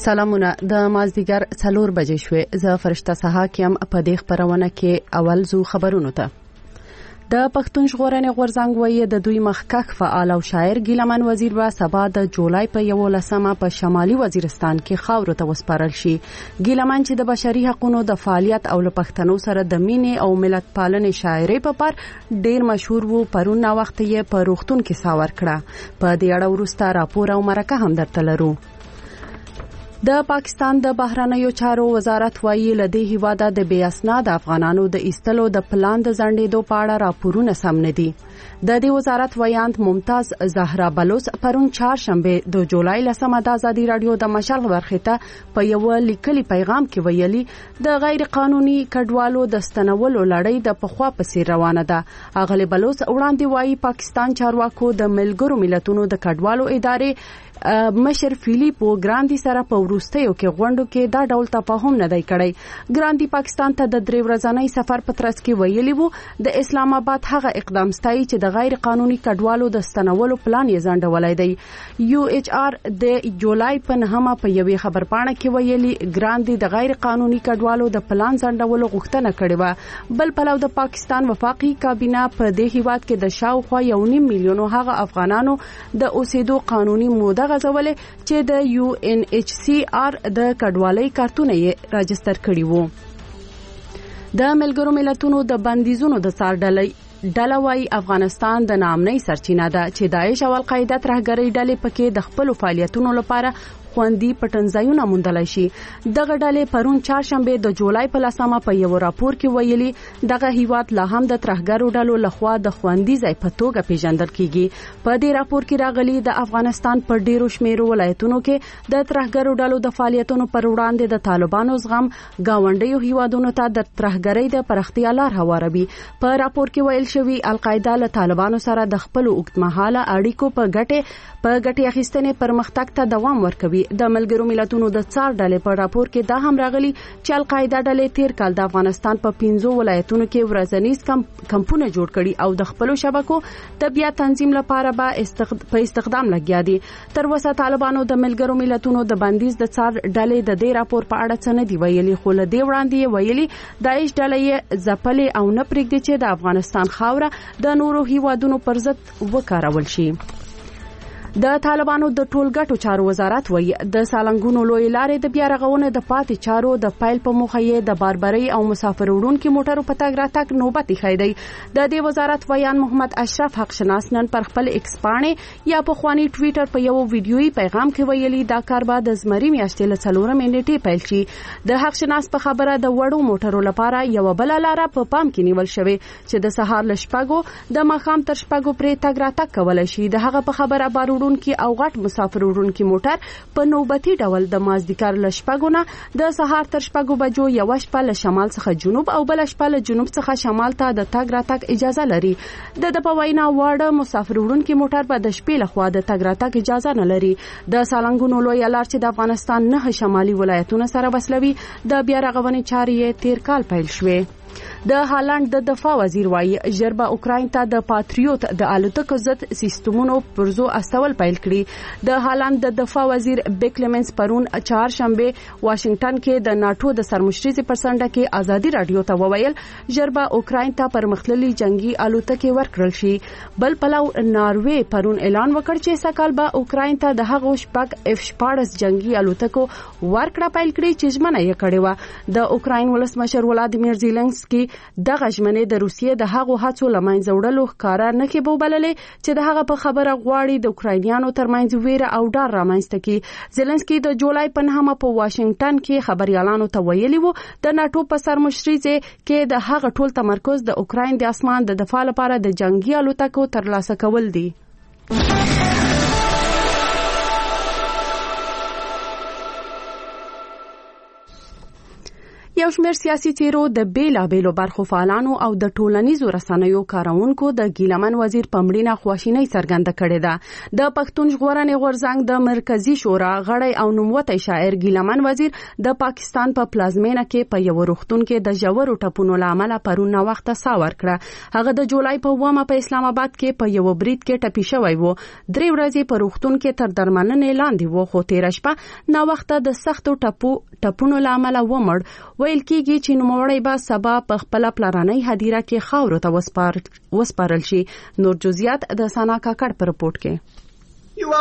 سلامونه د مازدیګر 4 بجې شوې زه فرشته سحاک یم په دې خبرونه کې اول زو خبرونه ته د پښتون ژغورنې غورځنګ وایي د دوی مخکښ فعال او شاعر ګیلمن وزیر به سبا د جولای په 11مه په شمالي وزیرستان کې خاورو ته وسپارل شي. ګیلمن چې د بشري حقوقو د فعالیت او له پښتنو سره د مینې او ملت پالنې شاعرۍ په پار ډیر مشهور وو. پرون نا وخت یې په روغتون کې ساور کړه. په دې اړه وروسته راپور او مرکه هم درته لرو. د پاکستان د بهرنیو چارو وزارت وایي لدې هیواده د بې اسناد افغانانو د ایستلو د پلان د ځنډېدو په اړه راپورونه سم نه دي. د دې وزارت ویاند ممتاز زهرا بلوچ پرون چهارشنبه د جولای 10مه د ازادي رادیو د مشال برخه ته په یو لیکلي پیغام کې ویلي د غیر قانوني کډوالو د ستنولو لړۍ د پخوا په څیر روانه ده. اغلی بلوچ وړاندې وایي پاکستان چارواکو د ملګرو ملتونو د کډوالو ادارې مشر فیلیپو ګراندي سره په وروستیو کې غونډو کې دا ډول تفاهم نه دی کړی. ګراندي پاکستان ته د 3 ورځنی سفر په ترڅ کې ویلي وو د اسلام آباد هغه اقدام ستایي چې د غیر قانوني کډوالو د ستنولو پلان یې ځنډولای دی. یو ایچ آر د جولای په 9مه په یوې خبرپاڼه کې ویلي ګراندي د غیر قانوني کډوالو د پلان ځنډولو غوښتنه کړې و. بل پلو د پاکستان وفاقي کابینه په دې هیواد کې د شاوخوا 1.5 میلیونو هغه افغانانو د اوسېدو قانوني موده غځولې چې د یو ان ایچ سی آر د کډوالۍ کارتونه یې راجستر کړي وو. د ملګرو ملتونو د بندیزونو د ډله وايي افغانستان د ناامنۍ سرچینه ده چې داعش او القاعده ترهګرۍ ډلې پکې د خپل فعالیتونو لپاره خوندي پټنځایونه موندلای شي. دغه ډلې پرون چهارشنبه د جولای په 10مه په یو راپور کې ویلي دغه هیواد لا هم د ترهګرو ډلو لخوا د خوندي ځای په توګه پیژندل کیږي. په دې راپور کې راغلي د افغانستان په ډیرو شمیرو ولایتونو کې د ترهګرو ډلو د فعالیتونو پر وړاندې د طالبانو زغم گاونډیو هیوادونو ته د ترهګرۍ د پرختیا لار هواروي. په راپور کې ویل شوی القاعده له طالبانو سره د خپل اوږدمهاله اړیکو په ګټې اخیستنې پرمختګ ته دوام ورکوي. د ملګرو ملتونو د څار ډلې په راپور کې دا هم راغلي چې القاعده ډلې تیر کال د افغانستان په 15 ولایتونو کې ورځنیز کمپونه جوړ کړي او د خپل شبکو د بیا تنظیم لپاره په استخدام لګیا دي. تر اوسه طالبانو د ملګرو ملتونو د بندیز د څار ډلې د دې راپور په اړه څه نه دی ویلي، خو له دې وړاندې ویلي داعش ډلې یې ځپلې او نه پرېږدي چې د افغانستان خاوره د نورو هیوادونو پر ضد وکارول شي. د طالبانو د ټولګټو چارو وزارت وایي د سالنګونو لوی لارې د بیا رغونې د پاتې چارو د پایل په موخه یې د باربري او مسافر وړونکو موټرو په تګ راتګ نوبت ایښی دی. د دې وزارت ویان محمد اشرف حق شناس نن پر خپل ایکس پاڼې یا په خواني ټویټر په یو ویډیويي پیغام کې ویلي دا کار به د زمري میاشتې له 4 نیټې پیل شي. د حق شناس په خبره د وړو موټرو لپاره یو بل لار په پام کې نیول شوی چې د سهار ل شپږو د ماښام تر شپږو پرې تګ راتګ کولای شي. د هغه په خبره بارو کی او غټ مسافر وړونکي موټر په نوبتي ډول د مازدیګر ل شپږو نه د سهار تر شپږو بجو یو شپه له شمال څخه جنوب او بل شپه له جنوب څخه شمال ته د تګ راتګ اجازه لري. د په وینا واړه مسافر وړونکي موټر به د شپې له خوا د تګ راتګ اجازه نه لري. د سالنګونو لوی لار چې د افغانستان 9 شمالي ولایتونو سره وصلوي د بیا رغونې چارې تیر کال پیل شوې. د هالند د دفاع وزیر وایي ژربه اوکراین ته د پاتریوت د الوتکو ضد سیستمونو پرزو استول پیل کړي. د هالند د دفاع وزیر بیکلمنس پرون چهارشنبه واشنگټن کې د ناتو د سرمشري پرسنډه کې ازادي رادیو ته وویل ژربه اوکراین ته پرمختللي جنگي الوتکې ورکړل شي. بل پلو ناروې پرون اعلان وکړ چې سکهال به اوکراین ته د هغو شپږ F-14 جنگي الوتکو ورکړه پیل کړي چې ژمنه یې کړې و. د اوکراین ولسمشر ولادیمیر زيلنسکي دغه ژمنې د روسیې د هغو هڅو لمنځه وړلو ښکارا نه کې بوبللې چې د هغه په خبره غواړي د اوکراینیانو ترمنځ ویره او ډار رامنځته کړي. زيلنسکي د جولای په 9مه په واشنگټن کې خبريالانو ته ویلي وو د ناتو په سرمشري کې د هغه ټول تمرکز د اوکراین د اسمان د دفاع لپاره د جنگي الوتکو ترلاسه کول دي. یو شمېر سیاسي څیرو د بیلابېلو برخو فعالانو او د ټولنیزو رسنیو کارونکو د ګیلمن وزیر په مړینه خواشینۍ څرګنده کړې ده. د پښتون ژغورنې غورځنګ د مرکزی شورا غړی او نوموتی شاعر ګیلمن وزیر د پاکستان په پلازمینه کې په یو روغتون کې د ژورو ټپونو له امله پرون وخته ساه ورکړه. هغه د جولای په 9 په اسلام آباد کې په یو برید کې ټپي شوی و. 3 ورځې په روغتون کې تر درملنې لاندې و، خو تیر شپه نو وخته د سختو ټپونو له امله ومړ. ویل کېږي چې نوموړی به سبا په خپل پلرنۍ هدیره کې خاورو ته وسپارل شي. نور جزئیات د سانا کاکړ په رپورت کې. یو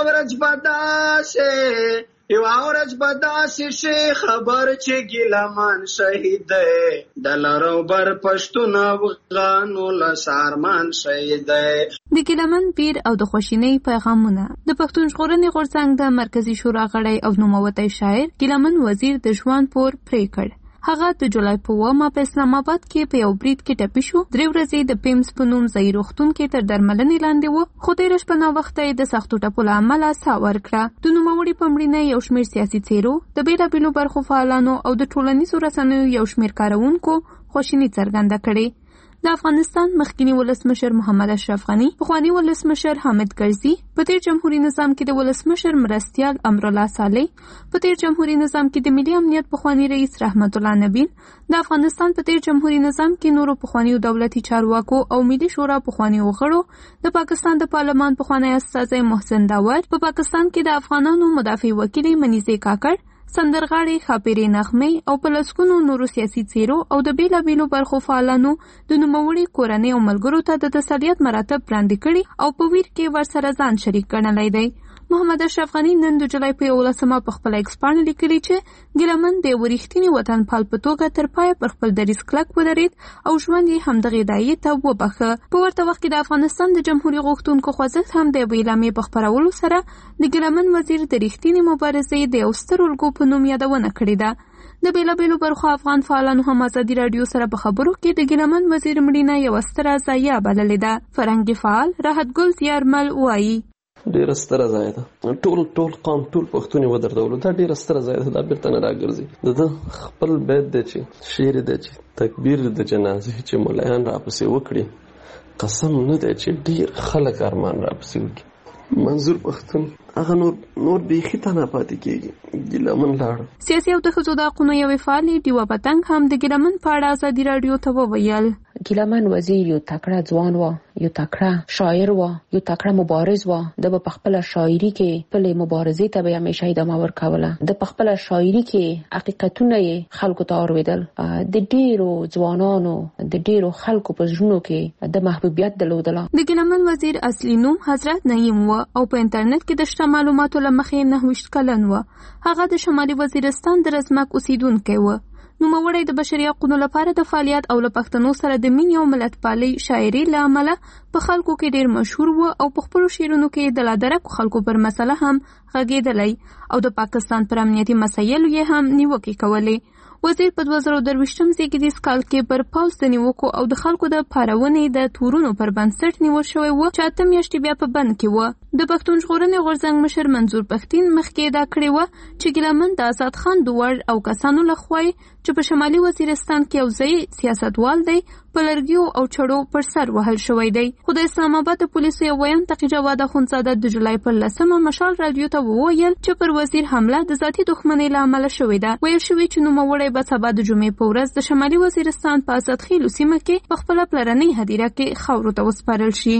ورځ بداسې شي خبر چې ګیلمان شهید دی، د لرو بر پښتون افغانو لسارمان شهید دی. د ګیلمن پیر او د خوشینۍ پیغامونه. د پښتون ژغورنې غورځنګ د مرکزی شورا غړی او نوموتی شاعر ګیلمن وزیر د ژوند پور پرې کړ. هغه د جولای په 9 په اسلام آباد کې په یو برید کې ټپي شو. 3 ورځې د پیمز په نوم ځای روغتون کې تر درملنې لاندې و، خو تېره شپه ناوخته یې د سختو ټپو له امله ساه ورکړه. د نوموړي په مړینه یو شمېر سیاسي څیرو، د بیلابېلو برخو فعالانو او د ټولنیزو رسنیو یو شمېر کارونکو خواشیني څرګنده کړې. د افغانستان مخکینی ولسمشر محمد اشرف غنی، پخوانی ولسمشر حامد کرزي، په تیر جمهوریت نظام کې د ولسمشر مرستیال امرالله صالح، په تیر جمهوریت نظام کې د ملي امنیت پخوانی رئیس رحمت الله نبیل، د افغانستان په تیر جمهوریت نظام کې نورو پخوانیو دولتي چارواکو او ملي شورا پخوانیو غړو، د پاکستان د پارلمان پخوانی استازی محسن داور، په پاکستان کې د افغانانو مدافع وکیل منیزه کاکړ، سندرغاړي خاپيري نغمې او په لسګونو نورو سیاسي څیرو او د بیلابېلو برخو فعالانو د نوموړي کورنۍ او ملګرو ته د تسلیت مراتب وړاندې کړي او په ویر کې ورسره ځان شریک ګڼلی دی. محمد اشرف غنی نن د جولای په 11 په خپل ایکس باندې لیکلي چې ګیلمن د ورښتینی وطنپال په توګه تر پایه پر خپل دریځ کلک ودرېد او ژوند یې همدغې ادعایې ته وبخښه. په ورته وخت کې د افغانستان د جمهوریت غوښتونکو خوځښت هم د یوې اعلامیې په خپرولو سره د ګیلمن وزیر د رښتینې مبارزې د یو ستر الګو په نوم یادونه کړې ده. د بیلابېلو برخو افغان فعالانو هم ازادي راډیو سره په خبرو کې د ګیلمن وزیر مړینه یوه ستره ضایعه بللې ده. فرهنګي فعال راحت ګل زیارمل وایي ډیره ستره ځای ده. ټول قوم ټول پښتون ودرولو، دا ډیره ستره ځای ده. دا بیرته نه راګرځي. د خپل بیت دی چې شعر دی چې تکبیر د جنازې چې مولایان راپسې وکړي، قسم نه دی چې ډیر خلک ارمان راپسې وکړي. منظور پښتون هغه نور بیخي ته نه پاتې کېږي. ګیلمن لاړ. سیاسي او د ښځو د حقونو یوې فعالې ډیوه پتنګ هم د ګیلمن په اړه ازادي راډیو ته وویل ګیلمن وزیر یو تکړه ځوان و، یو تکړه شاعر و، یو تکړه مبارز و. د په خپل شاعري کې خپل مبارزې ته به همیشه ادامه ورکوله. د په خپل شاعري کې حقیقتونه یې خلکو ته اوریدل. د ډیرو ځوانانو د ډیرو خلکو په ژوند کې د محبوبیت درلودله. د ګیلمن وزیر اصلي نوم حضرت نعیم و او په انټرنیټ کې د شته معلوماتو له مخې 29 کلن و. هغه د شمالي وزیرستان د رزمک اوسیدونکی و. نوموړی د بشري حقوقو لپاره د فعالیت او له پښتنو سره د مینې او ملتپالۍ شاعري له امله په خلکو کې ډیر مشهور و او په خپلو شعرونو کې د لادرکو خلکو پر مسله هم غږېدلی او د پاکستان پر امنیتي مسایلو یې هم نیوکې کولې. وزیر په 2023 زیږدیز کال کې پر پوځ د نیوکو او د خلکو د پارونې د تورونو پر بنسټ نیول شوی و چې 8 میاشتې بیا په بند کې و. د پښتون ژغورنې غورځنګ مشر منظور پښتین مخکې ادعا کړې وه چې ګیلمن د آزاد خان دوړ او کسانو لخوا چې په شمالي وزیرستان کې یو ځای سیاستوال دی په لرګیو او چړو پر سر وهل شوی دی. خو د اسلام آباد د پولیسو یو ویان تقي جواد اخندزاده د جولای پر 10 مشال رادیو ته وویل چې پر وزیر حمله د ذاتي دښمنۍ له امله شوې ده. ویل شوي چې نوموړی به سبا د جمعې په ورځ د شمالي وزیرستان په آزادخیلو سیمه کې په خپله پلرنۍ هدیره کې خاورو ته وسپارل شي.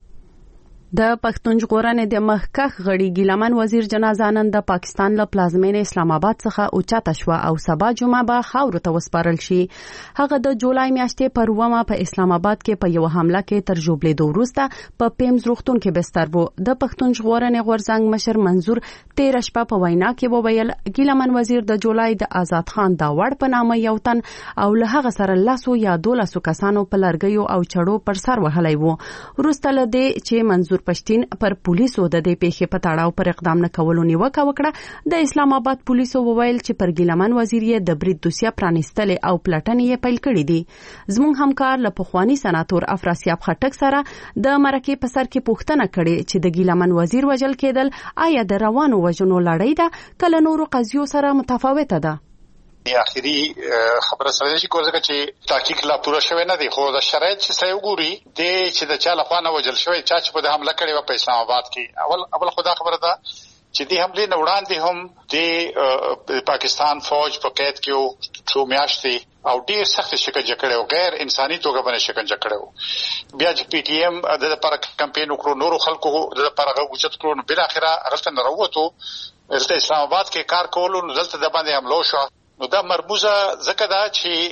د پښتون ژغورنې د مخکښ غړي ګیلمن وزیر جنازه نن د پاکستان له پلازمینې اسلام آباد څخه اوچاته شوه او سبا جمعه به خاورو ته وسپارل شي. هغه د جولای میاشتې پر 9 په اسلام آباد کې په یو حمله کې تر ژوبلېدو وروسته په پیمز روغتون کې بستر و. د پښتون ژغورنې غورځنګ مشر منظور 13 شپه په وینا کې وویل ګیلمن وزیر د جولای د آزاد خان داوړ په نامه یو تن او له هغه سره 10 یا 12 کسانو په لرګیو او چړو پر سر وهلی و. وروسته له دې چې منظور پښتین پر پولیسو د دې پیښې په تړاو پر اقدام نه کولو نیوکه وکړه، د اسلام آباد پولیسو وویل چې پر ګیلمن وزیر یې د برید دوسیه پرانیستلې او پلټنې یې پیل کړې دي. زموږ همکار له پخوانی سناتور افراسیاب خټک سره د مرکې په سر کې پوښتنه کړې چې د ګیلمن وزیر وژل کېدل آیا د روانو وژنو لړۍ ده کله نورو قضیو سره متفاوته ده؟ اخیری خبره سره چې کوزه چې تحقیق لا پوره شوی نه دی، خو د شرایط چې سې وګوري د چې د چا لخوا نه وجل شوی چا چې په حمله کړې و په اسلام آباد کې اول خدا خبره ده چې دې حمله نه وړاندې هم د پاکستان فوج په قید کې څو میاشتې او ډیر سخت شکنجه کړو، غیر انساني توګه باندې شکنجه کړو. بیا چې پی ټی ایم د لپاره کمپاین وکړو، نورو خلکو د لپاره غوښتل کړو، نو بل اخره غلطه نه راووتو، دلته اسلام آباد کې کار کولو، نو دلته د باندې حمله شو. نو دا مرموزه ځکه دا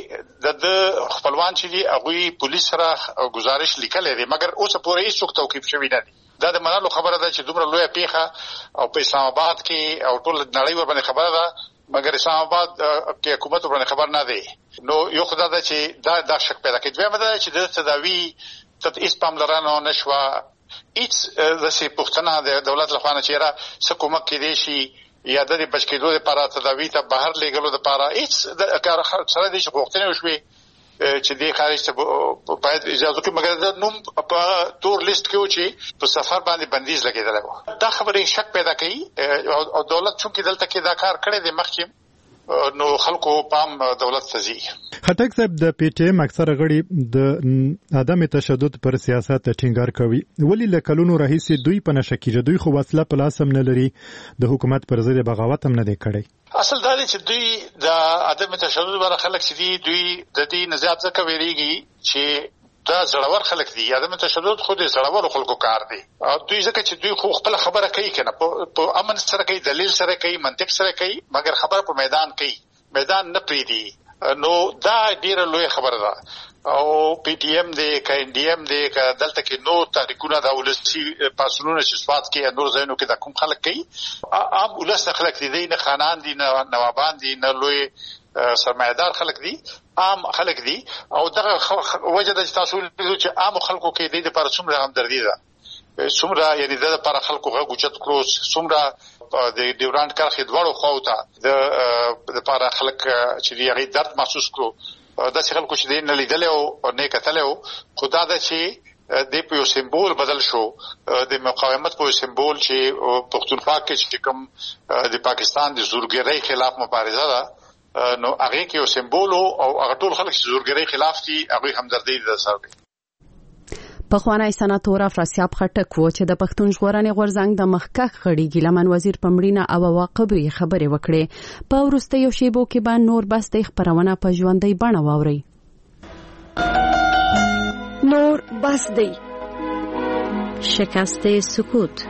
چې د خپلوان چې دی هغه پولیس سره گزارش لیکلې دي، مګر اوس پورې هیڅ توقیف شوی نه دی. دا د منلو خبره ده چې دومره لویه پیښه او په اسلام آباد کې او ټول نړۍ ور باندې خبره ده، مګر اسلام آباد کې حکومت ور باندې خبر نه دی. نو یو خدای دا چې دا شک پیدا کوي. دویمه ده چې د تداوی هیڅ پاملرنه نشوه، هیڅ د سي پښتنه د دولت لخوا نه چیرې څه کومک کړي شي یا د بچ کېدو لپاره تداوی ته بهر لګلو لپاره هیڅ د کار سره د غوښتنې وشوي چې د خارج ته باید اجازه کوي، مګر د نوم په تور لیست کې و چې په سفر باندې بندیز لګیدل و. دا خبره شک پیدا کوي او دولت چې دلته کې دا کار کړی دی مخکې، نو خلکو پام دولت ته ځي. خټک صاحب د پی ټی ایم اکثر غړي د عدم تشدد پر سیاست ټینګار کوي، ولی لکلونو راهیسي دوی په نشه کې دوی خو وسله په لاس هم نه لري، د حکومت پر ضد بغاوت هم نه دی کړی. اصل دا دی چې دوی د عدم تشدد بر خلک چې دوی د دې نزاعت څخه ویریږي چې دا زړور خلک دي. عدم تشدد خو د زړور خلکو کار دی، او دوی ځکه چې دوی خو خپل خبره کوي کنه، په امن سره کوي، دلیل سره کوي، منطق سره کوي، مګر خبره په میدان کوي، میدان نه پریدي. نو دا ډیره لوی خبره ده. او پی ټی ایم دی که ان ډی ایم دی که دلته کې نو تحریکونه د ولسی پاسونو چې سواد کې نور ځایونو کې د کوم خلک کوي، عام ولس خلک دي، نه خانان دي، نه نوابان دي، نه لوی سرمایدار خلک دي، عام خلک دي. او دغه وجه د تاسو چې عام خلکو کې د لپاره څومره همدردي ده، څومره یعنی د لپاره خلکو غوږ چت کړو، څومره د ډیورانډ کرښې دواړو خواو ته د لپاره خلک چې هغه درد محسوس کړو. د خلکو چې نه لیدل او نه کتل، خدا دا چې د یو سمبول بدل شو، د مقاومت په سمبول چې پښتونخوا کې چې کوم د پاکستان د زورګرۍ خلاف مبارزه ده، نو هغه کې یو سمبول او هغه ټول خلک چې زورګرۍ خلاف دي هغه همدردي ده سره. پخوانی سناتور افراسیاب خټک و چې د پښتون ژغورنې غورځنګ د مخکښ غړي ګیلمن وزیر په مړینه او عواقبو یې خبرې وکړې. په وروستیو شیبو کې به نور بس د خبرونه په ژوندۍ بڼه واوري. نور بس دی شکست سکوت.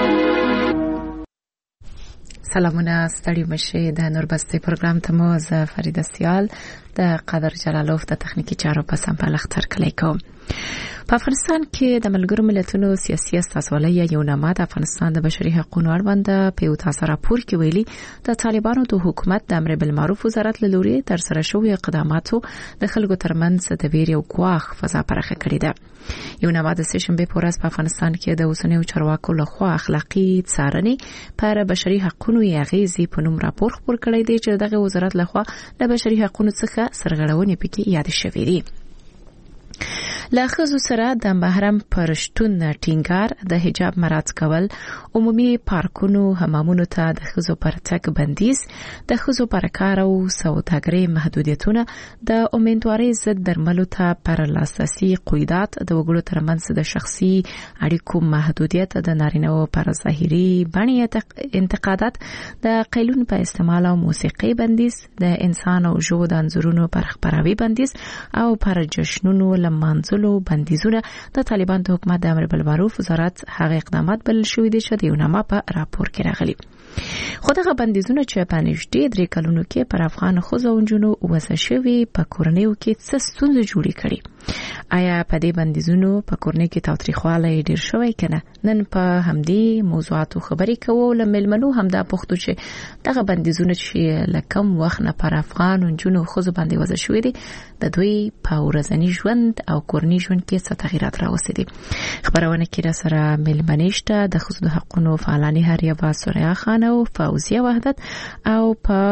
سلامونه، ستړي مشه. د نوربستي پروګرام ته مو زه فریده سیال د قدر جلالوف د تخنیکی چارو په سمبال اختر کلی کوم. په افغانستان کې د ملګرو ملتونو سیاسي استازولۍ یو نامه د افغانستان د بشري حقوقو اړوند په یو تازه راپور کې ویلي د طالبانو د حکومت د امر بالمعروف وزارت له لوري تر سره شوی اقداماتو د خلکو ترمنځ د ویرې او ګواښ فضا پراخه کړې ده. یو نامه د سهشنبه په ورځ په افغانستان کې د اوسنیو چارواکو لخوا اخلاقی څارنې پر بشري حقوقو اغیزې په نوم راپور خپور کړی دی چې دغه وزارت لخوا د بشري حقوقو څخه سرغړونې پکې یاد شوې دي. له ښځو سره د محرم پرشتون ټینګار، د حجاب مراعات کول، عمومي پارکونو حمامونو ته د ښځو پر تګ بندیز، د ښځو پر کار او سوداګرۍ محدودیتونه، د امیندوارۍ ضد درملو ته پر لاسرسي قیودات، د وګړو ترمنځ د شخصي اړیکو محدودیت، د نارینه‌و پر ظاهري بڼې انتقادات، د قیلون په استعمال او موسیقي بندیز، د انسان او ژوو د انځورونو پر خپراوي بندیز او پر جشنونو لمانځلو بندیزونه د طالبان د حکومت د امر بالمعروف وزارت هغه اقدامات بلل شوی دي چې د یو نامه په راپور کې راغلي. خو دغه بندیزونه چې په نږدې 3 کلونو کې پر افغان ښځو او نجونو وضع شوي په کورنیو کې څه ستونزې جوړې کړي؟ آیا په دې بندیزونو په کورنۍ کې تاوتریخوالی ډیر شوی کنه؟ نن په همدې موضوعاتو خبرې کوو. له مېلمنو همدا پوښتو چې دغه بندیزونه چې له کوم وخت نه پر افغان نجونو ښځو باندې وضع شوي دي د دوی په ورځني ژوند او کورني ژوند کې څه تغیرات راوستي دي. خبرونه کې را سره مېلمنې شته د ښځو د حقوقو فعالانې هریه با سوریا خان او فوزیه وحدت، او په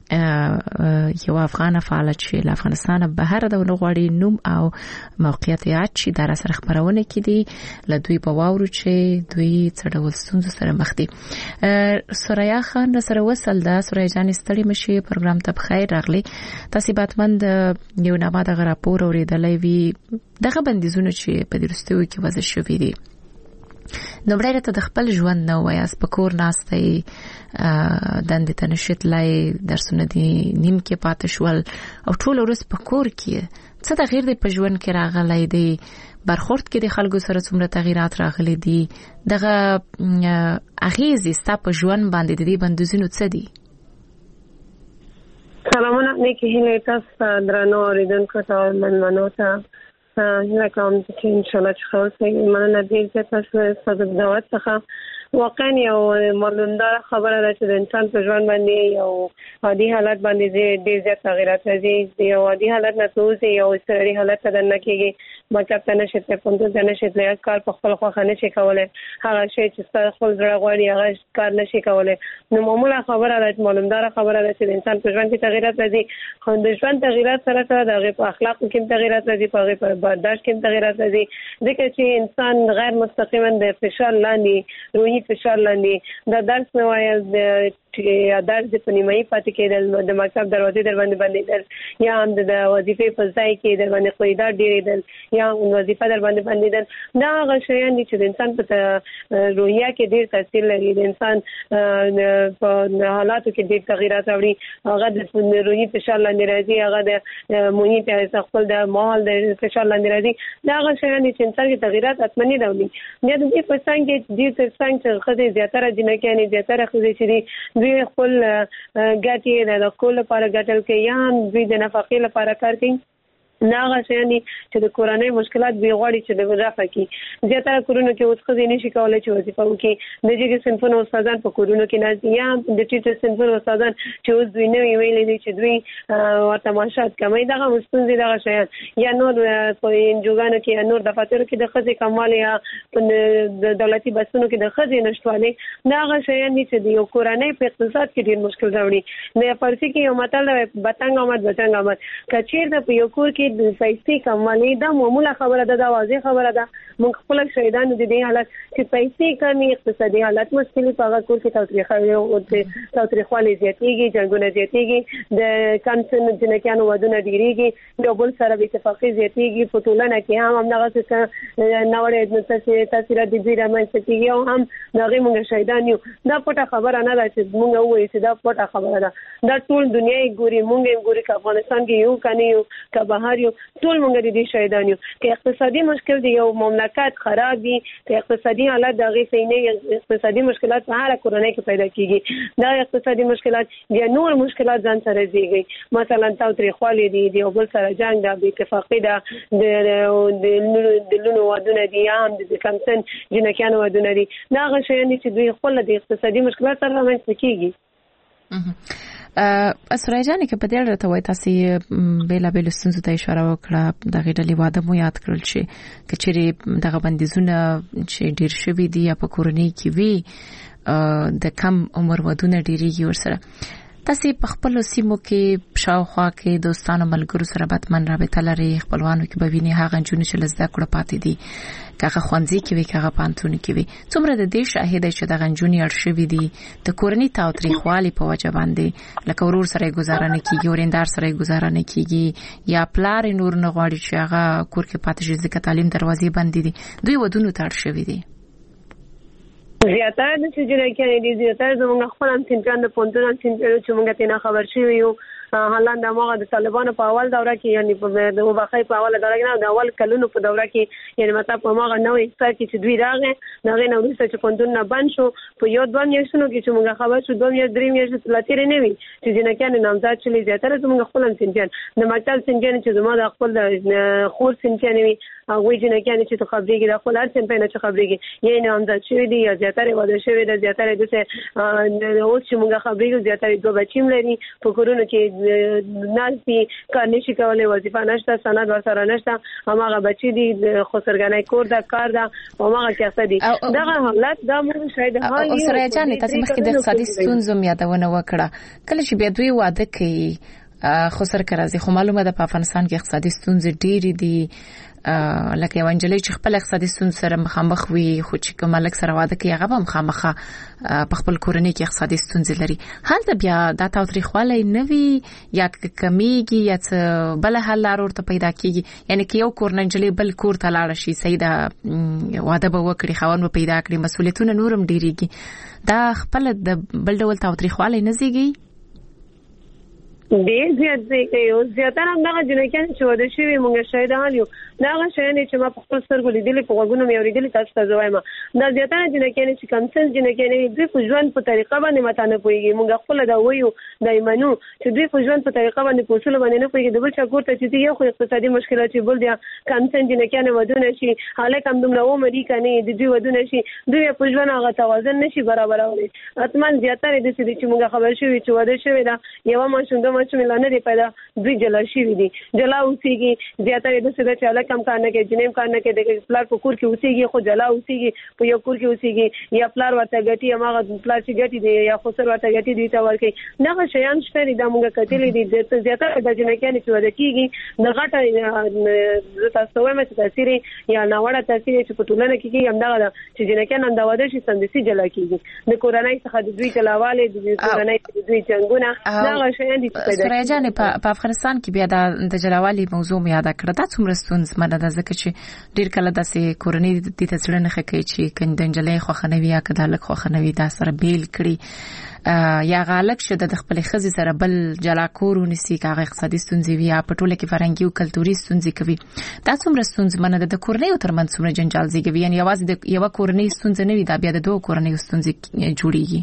یو افغان فعال چې له افغانستان بهر د ونغړي نوم او موقعیت یاد چې در سره خبرونه کړي له دوی په واورو چې دوی څړول ستونزو سره مخ دي. سوریا خان سره وصل ده. سوریا جان ستړي مشي پروګرام ته بخیر راغلي. تاسو باتمند یو نه بعد غراپور اوریدلې وی دغه بندیزونه چې په درستوي کې وضع شوې دي. نو بلای ته د خپل ژوند نو وایاس په کور ناستې دند ته نشټلای درسونه دي نیم کې پاتې شول او ټول ورځ په کور کې څه تغییر دی په ژوند کې راغلی دی؟ برخورد کې د خلکو سره څومره تغیرات راغلي دي؟ دغه اغیز ستا په ژوند باندې د دې بندیزونو څه دي؟ سلامونه نیکی هیله تاسو درنو اوریدونکو ته مننه ته هیله کوم چې ان شاء الله چې خلاص مننه دې چې تاسو د دعوت څخه واقعا یو معلومدار خبره ده چې د انسان په ژوند باندې یو عادي حالت باندې ډېر زیات تغیرات راځي. یو عادي حالت نه توځي یو سړی حالت ته نه کېږي. مطلب ته نشي ته پوندو ته نشي ته کار په خپل خوا نه شي کولای. هغه شی چې خپل زړه غواړي هغه کار نشي کولای. نو معمولا خبره ده معلومدار خبره ده چې د انسان په ژوند کې تغیرات راځي. خو د ژوند تغیرات سره سره د اخلاقو کې تغیرات راځي، په برداشت کې تغیرات راځي. ځکه چې انسان غیر مستقیما د فشار لاندې روحي فشار لاندې د درس نه وایي چې درس په نیمایي پاتې کېدل، د مکتب دروازې در باندې بندېدل، یا هم د وظیفې په ځای کې در باندې قیودات ډېرېدل، یا هم وظیفه در باندې بندېدل. دا هغه شیان دي چې د انسان په روحیه کې ډېر تاثیر لري. د انسان په حالاتو کې ډېر تغیرات راوړي. هغه د روحي فشار لاندې راځي، هغه د محیط خپل د ماحول د فشار لاندې راځي. دا هغه شیان دي چې انسان کې تغیرات حتمي راوړي. بیا د دې په څنګ کې دې تر څنګ چې خدای زیاتره جنکیانې زیاتره خدای چې دوی خپل ګټې د کول لپاره ګټل کوي، یا هم دوی د نفقې لپاره کار کوي. ناغه شانې چې د کورنۍ مشکلات به غواړي چې د رفع کی. زیاتره کورونو کې اوس خزې نشي کولای چې وظیفه وکړي. د جګ صنفونو استادان په کورونو کې نه، یا د ټیټر صنفونو استادان چې اوس دوی نه ویلې دي چې دوی ورته معاشات کمای. دغه مستونزې دغه شیان یا نور په انجوګانو کې نور دفاترو کې د خزې کمال یا د دولتي بسونو کې د خزې نشټوالي. دغه شیان دي چې د یو کورنۍ په اقتصاد کې ډېر مشکل راوړي. د فارسی کې یو متل بتنګ آمد کچیر د یو کور کې د پیسې کموالی دا معموله خبره ده، دا واضح خبره ده. موږ خپل شهیدان د دې حالت چې پیسې کمی اقتصادي حالت مشکل په هغه کور کې تاوتریخوالی زیاتېږي، جنګونه زیاتېږي، د کم سن جنکیانو ودونه ډېرېږي، یو بل سره بې اتفاقي زیاتېږي. په ټولنه کې هم همدغسې ناوړه تاثیرات د دوی رامنځته کېږي او هم د هغې موږ شهیدان یو. دا پټه خبره نه ده چې موږ ووایو چې دا پټه خبره ده. دا ټول دنیا یې ګوري، موږ یې ګوري که افغانستان کې یو که نه یو که بهر یو، ټول موږ د دې شهیدان یو. که اقتصادي مشکل دی یو مملکت خراب دي، که اقتصادي حالت د هغې صحیح نه، اقتصادي مشکلات په هره کورنۍ کې پیدا کېږي. دا اقتصادي مشکلات یا نور مشکلات ځان سره زیږي. مثلا تاوتریخوالی دي، د یو بل سره جنګ ده، بې اتفاقي ده، د لونو ودونه دي، یا هم د کمسن جنکیانو ودونه دي. دا هغه شیان دي چې دوی خپله د اقتصادي مشکلات سره رامنځته کېږي. سوریا جان کې په دې اړه ته وایي تاسو بیلابیل ستونزو ته اشاره وکړه. دغه ډلې واده مو یاد کړل چې کچېرې دغه بندیزونه چې ډېر شوي دي یا په کورنۍ کې وي د کم عمر ودونه ډېرېږي ورسره. تاسو په خپل سیمو کې شاوخوا کې دوستانو ملګرو سره بتمن رابطه لري؟ خپلوانو کې به ویني هغه نجونې چې لزده کړه پاتې دي، کاغه خوانځي کې وي کاغه پانتون کې وي. څومره د دې شاهد چې د غنجونی اړ شوی دي د کورنۍ تاوتریخوالي په وجه باندې، لکه ورور سره گزاره نه کیږي، ورندار سره گزاره نه کیږي، یا پلار نور نه غواړي چې هغه کور کې پاتې شي ځکه تعلیم دروازې بندې دي، دوی ودونو ته اړ شوی دي. زیاتره د سجنه کې دي، زیاتره زموږ خپل هم سنجان د پونتون چې موږ ته نه خبر شوی یو. حالان د موږ د طالبانو په اول دوره کې، یعنی په د وبخې په اول دوره کې نه، د اول کلونو په دوره کې، یعنی مطلب په موږ نوې سر کې چې دوی راغې دغه نو وروسته چې پونتون نه بند شو، په یو دوه میاشتونو کې چې موږ خبر شو، دوه یا درې میاشتې لاتیرې نه وي چې جنکیان نامزاد شلي. زیاتره زموږ خپل هم سنجان د مکتب سنجان چې زموږ د خپل د خور سنجان وي، هغه جنکیان چې ته خبرېږي د خپل هر څه په نه چې خبرېږي یې نامزاد شوی دی یا زیاتره واده شوی دی. زیاتره د اوس چې موږ خبرېږو زیاتره دوه بچیم لري، په کورونو کې ناس دي کار نشي کولای وظیفه نشته سند ورسره نشته هغه بچي دي خسرګنۍ کور دا کار دا هغه کېسه دي دا حالت دا موږ شاید او سره جان تاسو مخکې د اقتصادي ستونزو یادونه وکړه کله چې بیا دوی واده کوي خو سر کرازي خو معلومه ده په افغانستان کې اقتصادي ستونزې ډېری دي لکه یو انجلۍ چې خپل اقتصادي ستونزې سره مخامخ وي خو چې کوم ملک سره واده کوي هغه هم مخامخه په خپل کورنۍ کې اقتصادي ستونزې لري هلته بیا دا تاوتریخوالی نه وي یا کمیږي یا څه بل حل لار ورته پیدا کیږي یعنی که یو کور نه انجلۍ بل کور ته لاړه شي سیده واده به وکړي خاوند به پیدا کړي مسؤلیتونه نورم ډېریږي دا خپل د بل ډول تاوتریخوالی نه زیږي ډېر زیات دی یو زیاتره همدغه جنکیان چې واده شوي مونږ شاهدان یو دا هغه شیانې چې ما په خپل سترګو لیدلي په غوږونو مې اورېدلي تاسو ته زه وایم دا زیاتره جنکیانې چې کمسن جنکیانې دوی په ژوند په طریقه باندې ماته نه پوهېږي مونږ خپله دا وایو دا یې منو چې دوی په ژوند په طریقه باندې په اصولو باندې نه پوهېږي د بل چا کور ته چې ځي یو خو اقتصادي مشکلات چې بل بیا کمسن جنکیانې ودونه شي هلک هم دومره عمر یې که نه د دوی ودونه شي دوی په ژوند هغه توازن نه شي برابرولی حتما زیاتره داسې دي چې مونږ خبر شوي چې واده شوې ده یوه ماشوم دوه ماشومې لا نه دی پیدا دوی جلا شوي دي جلا اوسېږي زیاتره داسې ده چې هلک هم کار نه کوي جنۍ هم کار نه کوي د پلار په کور کې اوسېږي خو جلا اوسېږي په یو کور کې اوسېږي یا پلار ورته ګټي هماغه پلار چې ګټي دی یا خسر ورته ګټي دوی ته ورکوي دغه شیان شته دي دا مونږ کتلي دي زیاتره د جنکیانې چې واده کېږي د غټه زه تاسو ته وایم چې تاثیر یا ناوړه تاثیر چې په ټولنه کې کېږي همدغه ده چې جنکیان هم د واده شي سمدستي جلا کېږي د کورنۍ څخه د دوی جلاوالی د کورنۍ د دوی جنګونه دغه شیان دي چې پیدا سره جانې په افغانستان کې بیا د جلاوالي موضوع مې یاد کړه دا څومره ستونزمنه ده ځکه چې ډېر کله داسې کورنۍ د دې ته زړه نه ښه کوي چې که د نجلۍ خوښه نه وي یا که د هلک خوښه نه وي دا سره بیل کړي یا هلک چې د خپلې ښځې سره بل جلا کور ونیسي که هغه اقتصادي ستونزې وي یا په ټوله کې فرهنګي او کلتوري ستونزې کوي دا څومره ستونزمنه ده د کورنیو ترمنځ څومره جنجال زیږوي یعنې یوازې د یوه کورنۍ ستونزه نه وي دا بیا د دوه کورنیو ستونزې جوړیږي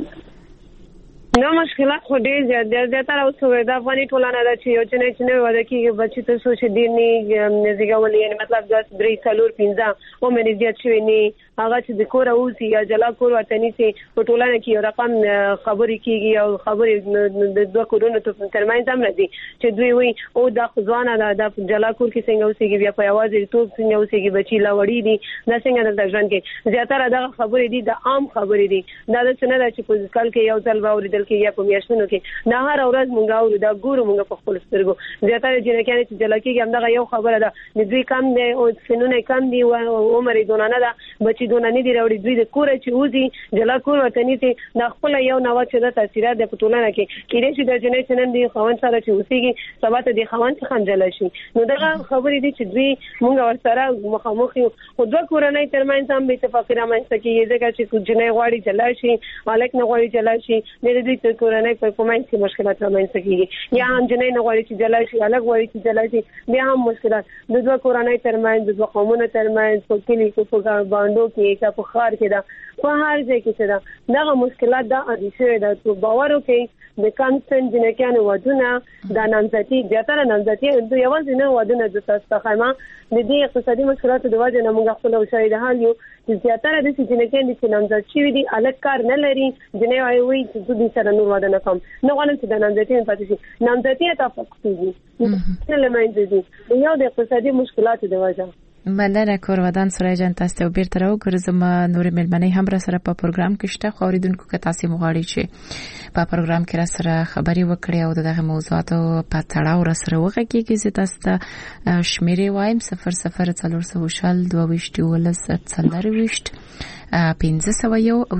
نو مشکلات خو ډېر زیاتره اوس د افغاني ټولنه ده چې یو جنۍ چې نوی واده کېږي بچي ته څو چې ډېر نه زېږولي یعنې مطلب 10 3 4 15 عمر یې زیات شوی نه هغه چې د کوره اوسي یا جلا کور ورته نیسي په ټولنه کې یو رقم خبرې کېږي او خبرې د دوه کورونو ترمنځ هم راځي چې دوی وایي او دا خو ځوانه ده دا جلا کور کې څنګه اوسېږي بیا په یوازې توب څنګه اوسېږي بچي لا وړي دي دا څنګه دلته ژوند کوي زیاتره دغه خبرې دي د عام خبرې دي دا داسې نه ده چې په کال کې یو ځل به اورېدل کېږي یا په میاشتونو کې نه هره ورځ مونږ اورو دا ګورو مونږ په خپلو سترګو زیاتره جنکیانې چې جلا کېږي همدغه یو خبره ده د دوی کم دی او سنونه کم دي عمر یې دونه نه ده بچي دونه نه دي راوړي دوی د کوره چې وځي جلا کور ورته نیسي دا خپله یو نوه چې ده تاثیرات دی په ټولنه کې کېدای شي د جنۍ چې نن د خاوند سره چې اوسېږي سبا ته د خاوند څخه هم جلا شي نو دغه خبرې دي چې دوی مونږ ورسره مخامخ یو خو دوه کورنۍ ترمنځ هم بېاتفاقي رامنځته کېږي ځکه چې جنۍ غواړي جلا شي هلک نه غواړي جلا شي د دوی تر کورنۍ په منځ کې مشکلات رامنځته کېږي یا هم جنۍ نه غواړي چې جلا شي هلک غواړي چې جلا شي بیا هم مشکلات د دوه کورنۍ ترمنځ د دوه قومونو ترمنځ په کلي کې په بانډو کې که په ښار کې ده په هر ځای کې چې ده دغه مشکلات دا عادي شوی ده تو باور وکړئ د کم سن جنکیانو ودونه دا نامزدي زیاتره نامزدي یوازې نه ودونه زه تاسو ته ښیم د دې اقتصادي مشکلاتو د وجې نه موږ خپله شاهدان یو چې زیاتره داسې جنکیان دي چې نامزد شوي دي هلک کار نه لري جنۍ وایي چې زه دوی سره نور واده نه کوم نه غواړم چې د نامزدي هم پاتې شي نامزدي یې تفاق کېږي نه له منځه ځي یو د اقتصادي مشکلاتو د وجه مننه کورودان سره جان تاسو ته بیرته راوګرځم نور ملمنې هم را سره په پروګرام کې شته خو اوریدونکو که تاسو مغواړئ چې په پروګرام کې را سره خبري وکړئ او دغه موضوعاتو په تړاو را سره وغږیږئ چې تاسو ته شمیرې وایم 0040 22 1501 او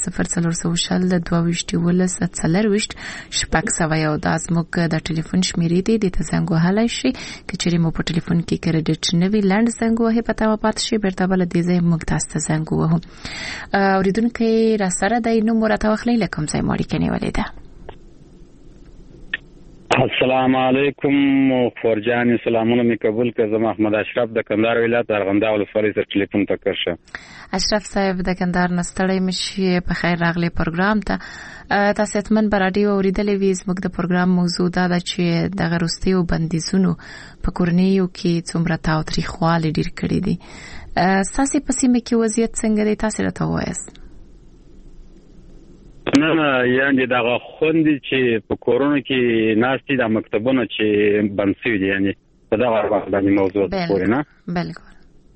0040 22 شپږ سوه یو دا زموږ د ټلیفون شمیرې دي د ته زنګ وهلی شي که چیرې مو په ټلیفون کې کریډټ نه وي لنډ زنګ وهئ په تمه پاتې شي بیرته بله دې ځای موږ تاسو ته زنګ ووهو اورېدونکی را سره دی نوم مو راته واخلئ له کوم ځای مو اړیکه نیولې ده السلام علیکم فورجان سلامونه می قبول که زما احمد اشرف د کندهار ولایت ارغنداو ولسوالۍ سره ټلیفون ته کرشه اشرف صاحب د کندهار نه ستړی مشي په خیر راغلی پروګرام ته تاسو اتمن په راډیو اوریدلې وي زموږ د پروګرام موضوع دا ده چې دغه وروستیو بندیزونو په کورنیو کې څومره تاوتریخوالی ډېر کړي دي ستاسې په سیمه کې وضعیت څنګه دی تاسې راته ووایاست نه یعنی دغه خوندې چې په کورونو کې ناستي د مکتبونو چې بند شوي دي یعنی په دغه باندې موضوع پورې نه بالکل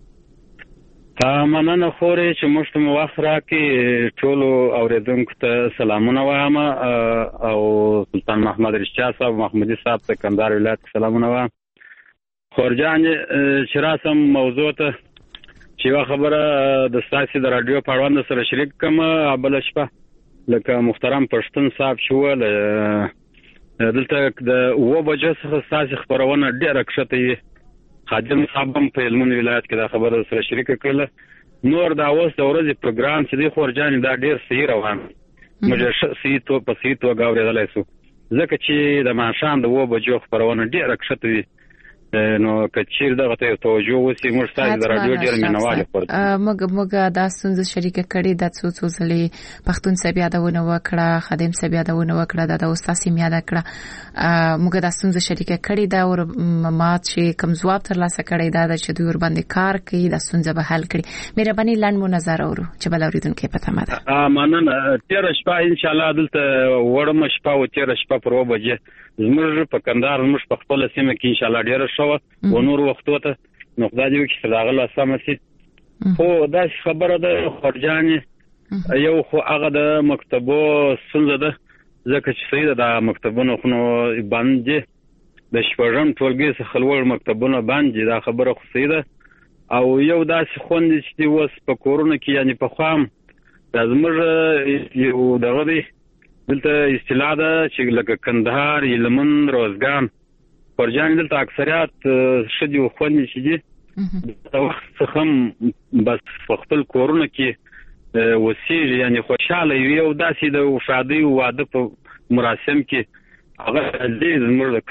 مننه خورې چې موږ ته وخت راکړي ټولو اوریدونکو ته سلامونه وایم او سلطان محمد رشتیا صاحب محمودي صاحب ته کندهار ولایت سلامونه وایم خورجان چې راسم موضوع ته چې یوه خبره د ستاسې د راډیو په اړوند سره شریک کړم بله شپه لکه محترم پښتون صاحب چې وویل دلته د 7 بجو څخه ستاسې خپرونه ډېره کښته وي خادم صاحب هم په هلمند ولایت کې دا خبره سره شریکه کړله نور دا اوس د ورځې پروګرام چې دی خورجانې دا ډېر صحیح روان موږ په صحیح توګه اورېدلی سو ځکه چې د ماښام د 7 بجو خپرونه ډېره کښته وي نو کچیر دغه ته توجه وسی موږ ستاسو د رادیو ډیر مینوال خورد موږ دا ستونزه شریکه کړې د څو ځلې پښتون صاحب یادونه وکړه خادم صاحب یادونه وکړه د استاد سیم یاد کړه موږ دا ستونزه شریکه کړې دا ور ما چې کوم ځواب ترلاسه کړی دا چې دوی ور باندې کار کوي د ستونزه به حل کړي مهرباني لاند مو نظر اورو چې بل اوریدونکو پته مده مننه تیر شپه ان شاء الله دلته وړم شپه او تیر شپه پر 7 بجې زموږ په کندهار زموږ په خپل سیمه کې ان شاء الله ډیر شو و نور وختو ته نو خدای دې چې داغله سم سي خو دا خبره ده خورجانې یو خو هغه د مکتبو ستونزه ده ځکه چې سیده د مکتبونو خو باندې د شپږم ټولګي څخه لوړ مکتبونه باندې دا خبره خو سیده او یو داسې خوندې چې دی اوس په کورونو کې یعنی په خام د زموږ یو دغه دی دلته اصطلاح ده چې لکه کندهار هلمند روزګان خورجانې دلته اکثریت ښځې او خوندې چې دي د وخت څخه بس په خپل کورونو کې اوسېږي یعنې خوشحاله وي او داسې د شادۍ او واده په مراسم کې هغه دې زموږ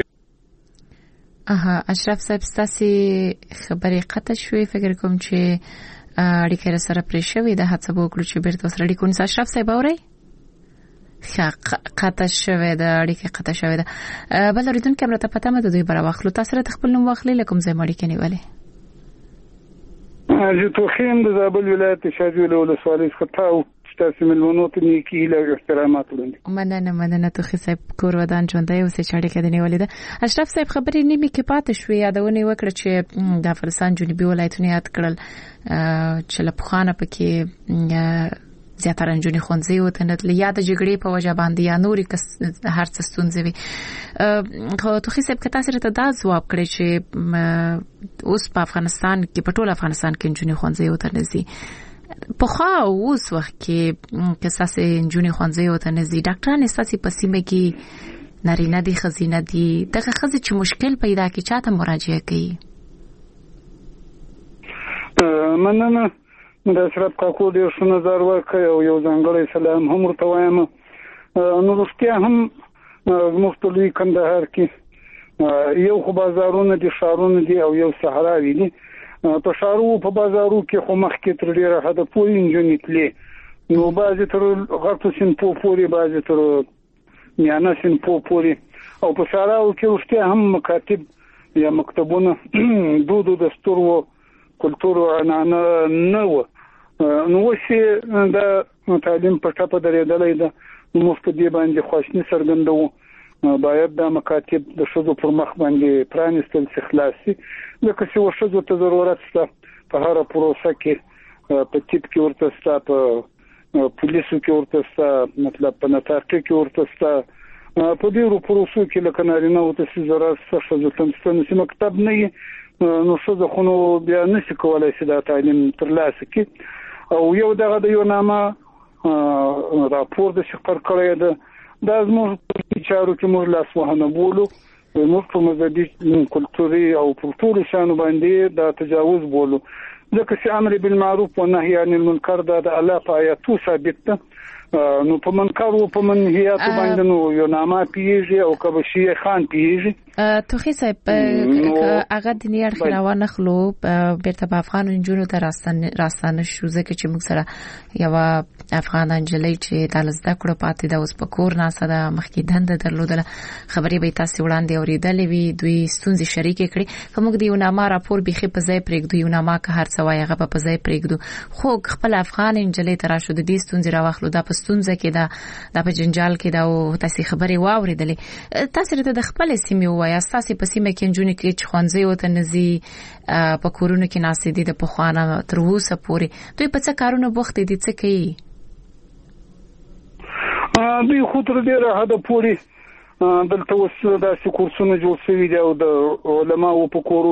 اشرف صاحب ستاسې خبرې قطع شوې فکر کوم چې اړیکې سره پرې شوې ده هڅه وکړو چې بیرته سره اړیکه ونیسو اشرف صاحب اورئ قطع شوه د اړیکې قطع شوه ده بل اوریدونکو امرته پته مده دوی بر واخلو تاسو ته خپل نوم واخلئ لکه زه مړی کني ولی اجه توخیم د زابل ولایت شاجوی له ولسوالۍ خطاو تاسو ملونو ته نیکی له احترامات وړاندې مننه توخی صاحب کور ودان ژوندۍ اوسې چاړي کې دی ولیده اشرف صاحب خبرې نیمه کې پاتې شوې یادونه وکړه چې د افغانستان جنوبي ولایتونه یاد کړل چې له پخوانه پکې زیاتره نجونې ښوونځي وته نه تللې یا د جګړې په وجه باندې یا نورې هر څه ستونزې وي خو توخی صاحب که تاسو ته دا ځواب کړی چې اوس په افغانستان کې په ټول افغانستان کې نجونې ښوونځي وته نه ځي پخوا اوس وخت کې که تاسو نجونې ښوونځي وته نه ځي ډاکټران تاسو په سیمه کې نارینه دي ښځینه دي دغه ښځې چې مشکل پیدا کوي چاته مراجعه کوي مننه د اشرف کاکو ډیر ښه نظر ورکړی او یو ځانګړی سلام هم ورته وایم نو رښتیا هم زموږ په لوی کندهار کې یو خو بازارونه دي ښارونه دي او یو صحراوي دي په ښارو په بازارو کې خو مخکې تر ډیره حده پورې نجونې تلې نو بعضې تر غټو سیمپو پورې بعضې تر میانه سیمپو پورې او په صحراو کې رښتیا هم مکاتب یا مکتبونه دود او دستور و کلتور او عنعنه نه و نو اوسې د تعلیم په ټپه درېدلی ده موږ په دې باندې خواشیني څرګندوو باید دا مکاتب د ښځو پر مخ باندې پرانیستل شي خلاص شي ځکه چې ښځو ته ضرورت شته په هره پروسه کې په طب کې ورته شته په پولیسو کې ورته شته مطلب په نطاقي کې ورته شته په ډېرو پروسو کې لکه نارینه ورته شي ضرورت شته ښځو ته شته نو چې مکتب نه وي نو ښځه خو نو بیا نشي کولی چې دا تعلیم ترلاسه کړي او یو دغه د یو نامه راپور د خبر کړی ده دا زموږ په چارو کې موږ لاسوهنه بولو موږ په مذهبي کلتوري او په ټولو شیانو باندې دا تجاوز بولو ځکه چې امر بالمعروف و نهي عن المنکر دا د الله په آیاتو ثابت ده نو په منکر او په منهیاتو باندې نو یو نامه پیږي او کبشي خان پیږي توخی صاحب هغه د نیړ خلاوه نخلو بیرته په افغان انجونو ته راستانه شو ځکه چې موږ سره یو افغان انجلۍ چې د لزده کړو پاتې د اوس په کور ناسه د مخکې دنده درلودله خبرې به تاسو وړاندې اوریدلې وي دوی ستونزې شریکې کړې کوم د یو نامه راپور بيخي په ځای پرېږدو یو نامه که هر څه وایي هغه په ځای پرېږدو خو خپل افغان انجلۍ ته راشو د دې ستونزې راوخلو دا په ستونزه کې دا په جنجال کې دا او تاسو خبرې واوریدلې تاسو ته د خپل سیمې یا تاسو په سیمه کې جنونی کې چې خوانځي او تنزي په کورونو کې ناسې دي د پخوانه تر اوسه پورې دوی په څه کارونه بوخت دي څه کوي دوی خو تر ډیره حد پورې دلته وسله د کورسونو جوړ شوي دي او د علماو په کورو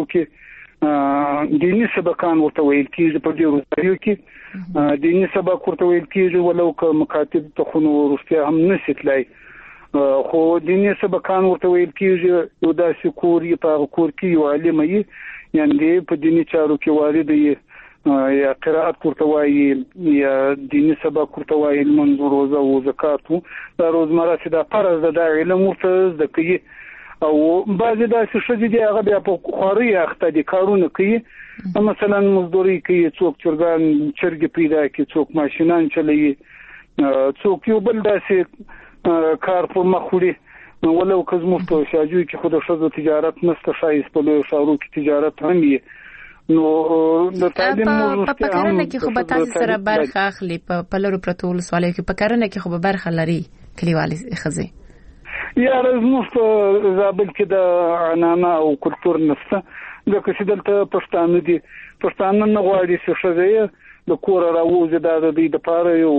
کې دیني سبقان ورته ویل کېږي په ډیرو ځایو کې دیني سبق ورته ویل کېږي ولو که مکاتب ته خو نو ورسته هم نشي تلای خو دیني سبقان ورته ویل کېږي یو داسې کور یې په کور کې یو عالم یې یعنی په دیني چارو کې وارد یې یا قرائت ورته وایي یا دیني سبق ورته وایي منظور روزه او زکات دا روزمره چې دا فرض ده د علم ورته زده کوي او بعضې داسې ښځې دي هغه بیا په خوارۍ اخته دي کارونه کوي مثلا مزدوري کوي څوک چرګان چرګې پیدا کوي څوک ماشینان چلوي څوک یو بل داسې کار په مخ وړي ولو که زموږ په شاجوی کې خو د ښځو تجارت نشته ښایست په لویو ښارو کې تجارت هم وي نو د تعلیم په کرنه کې خو به تاسو سره برخه اخلي په لرو پرتو ولسوالیو کې په کرنه کې خو به برخه لري کلیوالي ښځې یا زموږ په زابل کې د عنعنه او کلتور نشته ځکه چې دلته پښتانه دي پښتانه نه غواړي چې ښځې د کوره راووځي دا د دوی دپاره یو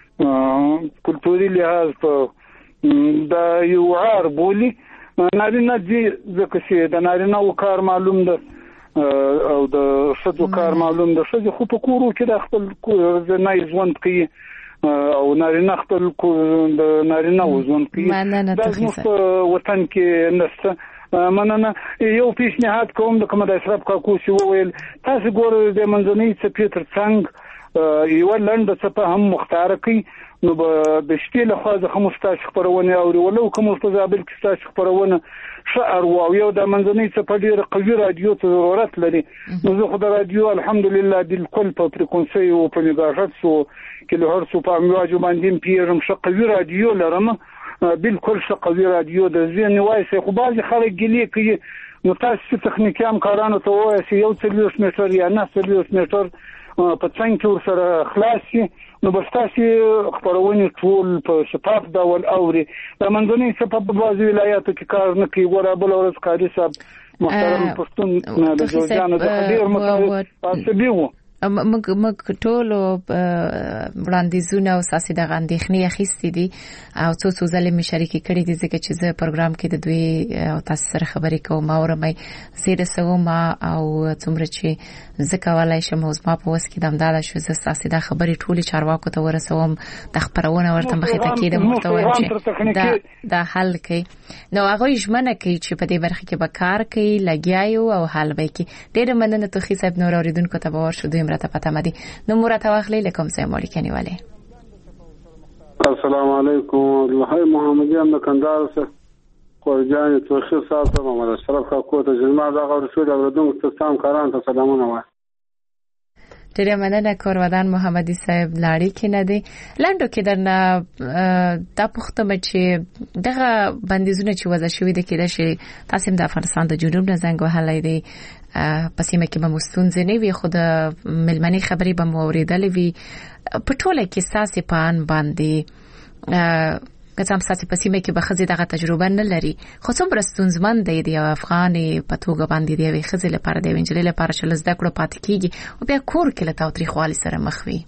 کلتوري لحاظ په دا یو عار بولی نارینه دي ځکه چې د نارینه کار معلوم ده او د ښځو کار معلوم ده ښځې خو په کورو کې د خپل ځنای ژوند کوي او نارینه خپل د نارینه ژوند کوي دا زموږ په وطن کې نشته مننه یو پیشنهاد کوم د کوم د اشرف کاکو چې وویل تاسو ګورئ د منځنۍ څپې تر څنګ یو لنډه څپه هم مختاره کوي نو د شپې له خوا ځکه موږ ستاسو خپرونه اوري ولو که موږ په زابل کې ستاسو خپرونه ښه اروا او یو د منځنۍ څپه ډېره قوي رادیو ته ضرورت لري نو زه خو د رادیو الحمدلله بالکل په فریکونسۍ او په میګاهرټز او کیلو هرتز په امواجو باندې پیژم ښه قوي رادیو لرم بالکل ښه قوي رادیو د ځینې وایي خو بعضې خلک ګیلې کوي نو تاسو تخنیکي همکارانو ته ووایئ چې یو 40 میټر یا 40 میټر په څنګه کې ورسره خلاص شي نو بس تاسو خبرونه ټول په شفاف ډول اوري د منځنۍ څپه په بعضو ولایاتو کې کار نه کوي ګوره بل ورځ قاضي صاحب محترم پښتون د جوړجان د ډېر متعصبي وو موږ ټول وړاندیزونه او ساسي د غندېخنی اخیستې دي او څو ځلې مې شریکې کړې دي ځکه چې زه پروګرام کې د دوی او تاسو سره خبرې کوم او مې زیاده سوم او څومره چې زه کولای شم اوس ما په وس کې د امداد شو زه ساسي د خبرې ټولې چارواکو ته ورسوم د خبرونه ورته مخې ته کېدم ورته وایم چې دا حل کوي نو هغه ژمنه کوي چې په دې برخه کې به کار کوي لګیایو او حل به کوي ډېر مننه توخی صاحب نور اوریدونکو ته باور شو دوی مرته پته مدي نو مرته واخلې لکم سه مولي کنيواله السلام علیکم الله محمدیان د کندهار سره قرجان توخی صاحب محمد اشرف کاکو ته جنما دا رسول اوردونکو ته سلام کاران ته سلامونه وای ډېر مننه کورودان محمدي صاحب لاړی کې نه دی لاندو کې درنه د پښتو چې دغه بندیزونه چې وضع شوې دي کې چې تاسو د افغانستان د جنوب نه زنګ وهلای دی پسیمه کې به مستونځ نه وي خو د ملمنې خبرې به موریدلې وي په ټوله کې ساسي پان باندې کڅم ساسي پسیمه کې به خزي دغه تجربه نه لري خو څومره ستونزمن دی د افغاني په توګه باندې دی وي خزي لپاره دی وینجل لپاره چې لزده کړو پات کیږي او بیا کور کې له تاوتریخوالي سره مخ وي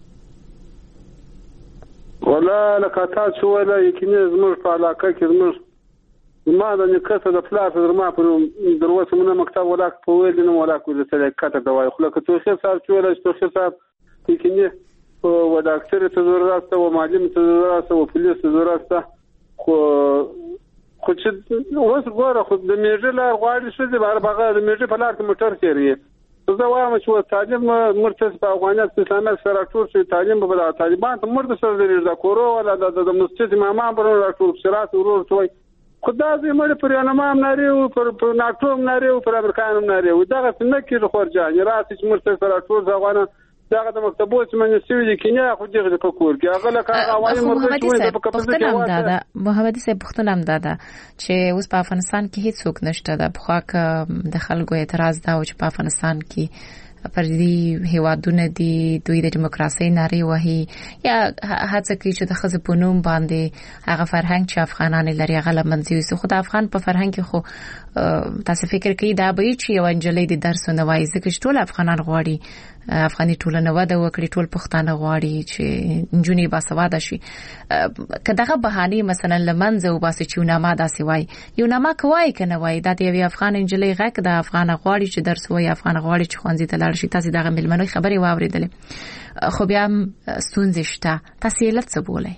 ولا لکاتا شو ولا یقیني زموږ په علاقه کې زموږ ما د نکته د فلاس درما په دروازه مونږ مکتب ولاک په ویل نه ولاک د سلیکاته دوای خو لکه توخه صاحب چې ولا توخه صاحب یقیني و ډاکټر ته ضرورت او معلم ته ضرورت او پولیس ته ضرورت خو چې اوس ګوره خو د میژه لار غواړي چې د بغا د میژه په لار کې موټر چیرې زه وایم چې تعلیم مرتضی په افغانیت اسلامي سره ټول چې تعلیم په طالبان ته مرتضی سره د کورو ولا د مسجد امام پر ټول صراط ورور شوی خدا دې مړ پر انمام ناری او پر ناتوم ناری او پر امریکانم ناری او دغه څنګه کې خورجان راسي چې مرته سره ټول ځوانه دغه د مکتبو چې منځ سوي دي کینیا خو دغه په کور کې هغه لکه اوایي مرته په پښتون هم دادا محمد صاحب پښتون هم دادا چې اوس په افغانستان کې هیڅ څوک نشته د بخواک د خلکو اعتراض دا و چې په افغانستان کې پر دې هیوادونه دي دوی د دیموکراسي ناري وهي یا هڅه کوي چې د خزه په نوم باندې هغه فرهنګ چې افغانان لري هغه لمنځي وي خو د افغان په فرهنګ کې خو تاسو فکر کوي دا به چې یو انجلۍ د درس نه وایي ځکه چې ټول افغانان غواړي افغاني ټولنه وده وکړي ټول پښتانه غواړي چې نجونې باسواده شي کداغه بهانه مثلا لمنځه او باسي چې نامه داسي وای یو نامه کوي کنه وای د دې افغان انجلۍ غک د افغان غواړي چې درس وای افغان غواړي چې خوانځي ته لاړ شي تاسو دغه ملمنوي خبري واوریدلې خو بیا ستونزې شته تاسو یې لڅ بولای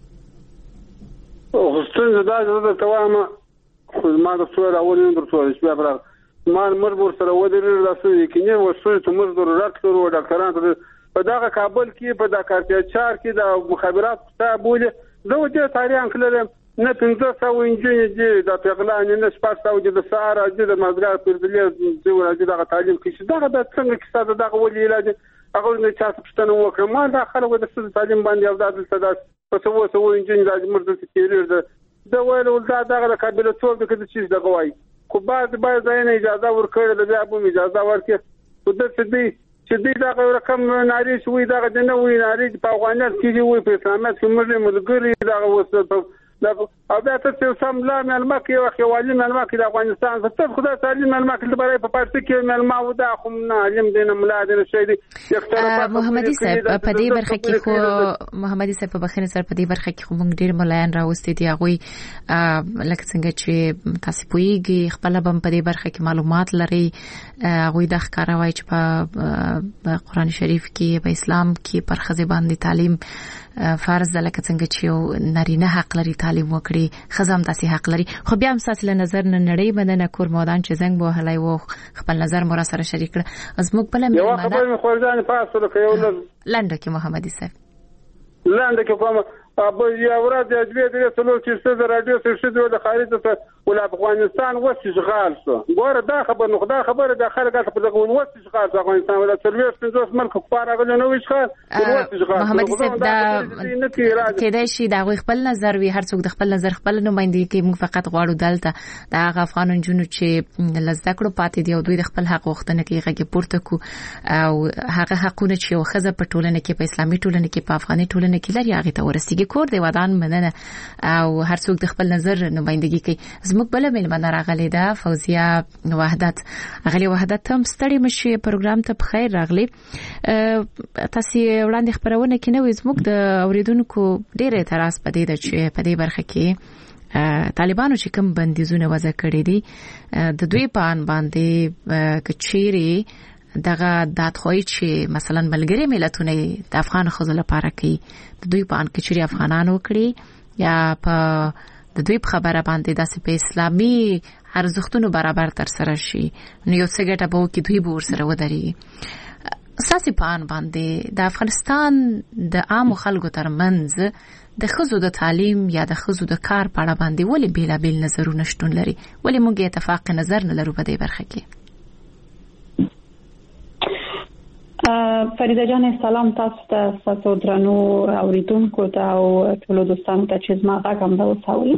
او ستونزې دا د توامه خو ما د څو راولین درته بیا برابر مان مربور سره ودرې راسي کینه وسوي ته موږ ضرورت لرو ډاکټران په دغه کابل کې په د کارتیاچار کې د مخابرات تابوله زه د تاریخ کړل نه 1500 انجینر دي د پیغلان نه سپاسو د سهار د مازګار پر دلې د ورځې دغه تعلیم کې دغه د څنګه کې ساده دغه ولې علاج هغه نه چا څه وکړه ما د خلکو د تعلیم باندې او د صدا په څو انجینر د مرده تیریر د ویل دغه د کابل ټول د کده چیز دغه وای خو باید ځای اجازه ورکړي د بیا به اجازه ورکړي خو د چې دې دا رقم ناری شوی دا د نه وی ناری په افغانستان کې وی په اسلامات کې موږ ملګری دا وسه او بیا ته سم لا ملمکه او خوالي ملمکه د افغانستان ته خدای تعالی ملمکه د برای په پارتي کې ملما و دا خو نه علم دین ملادن شي دي محمدي صاحب په دې برخه کې خو محمدي صاحب په بخښنه سره په دې برخه کې خو موږ ډیر ملایان راوستي دي هغه لکه څنګه چې تاسو پوېږي خپل بم په دې برخه کې معلومات لري هغه د ښکاروي چې په قرآن شریف کې په اسلام کې پر خزه باندې تعلیم فرض ده لکه څنګه چې نارینه حق لري تعلیم وکړي خزم داسې حق لري خو بیا هم ساتل نظر نه نړۍ بدنه کور مودان چې زنګ به هلای وو خپل نظر مور سره شریک کړ از موږ بل یو خبر مې خورځان پاسو له یو لنډه کې محمدي صاحب لنډه کې کوم ابو یا ورځ د اجبه د ټولو چې څه رادیو سره د خارج ته ول افغانستان وس اشغال شو ګوره دا خبر نو خدای خبره د خلک په دغه وس اشغال د افغانستان ولا سرویس پنځوس ملک کفار غل نو اشغال محمد صاحب دا کېدای شي دا خپل نظر وي هر څوک د خپل نظر خپل نمائندګي کوي موږ فقط غواړو دلته دا افغان جنونو چې لزدکړو پاتې دي او دوی د خپل حق غوښتنه کوي هغه پورته کو او هغه حقونه چې خزه په ټولنه کې په اسلامي ټولنه کې په افغاني ټولنه کې لري هغه ته ورسیږي کور دی ودان مننه او هر څوک د خپل نظر نمائندګي کوي زموږ بل ملمنه راغلي دا فوزیه وحدت اغلی وحدت هم ستړي مشي پروګرام ته بخیر راغلي تاسو وړاندې خبرونه کې نو زموږ د اوریدونکو ډېر اعتراض پدې ده چې په دې برخه کې طالبانو چې کوم بندیزونه وضع کړی دي د دوی په ان باندې کچيري دغه دادخوي چې مثلا ملګری ملتونه د افغان خزل لپاره کوي د دوی په ان کې چې افغانانو کړی یا په د دوی په خبره باندې داسې په اسلامي ارزښتونو برابر تر سره شي نو یو څه ګټه به کې دوی به ورسره ودرېږي اساسي پان باندې د افغانستان د عام خلکو ترمنځ د خزو د تعلیم یا د خزو د کار په اړه باندې ولې بیلابیل نظرونه شتون لري ولې موږ اتفاق نظر نه لرو په دې برخه کې فریده جان سلام تاسو ته تاسو درنو اوریدونکو ته او ټول دوستانو ته چې زما غږ دا وساوي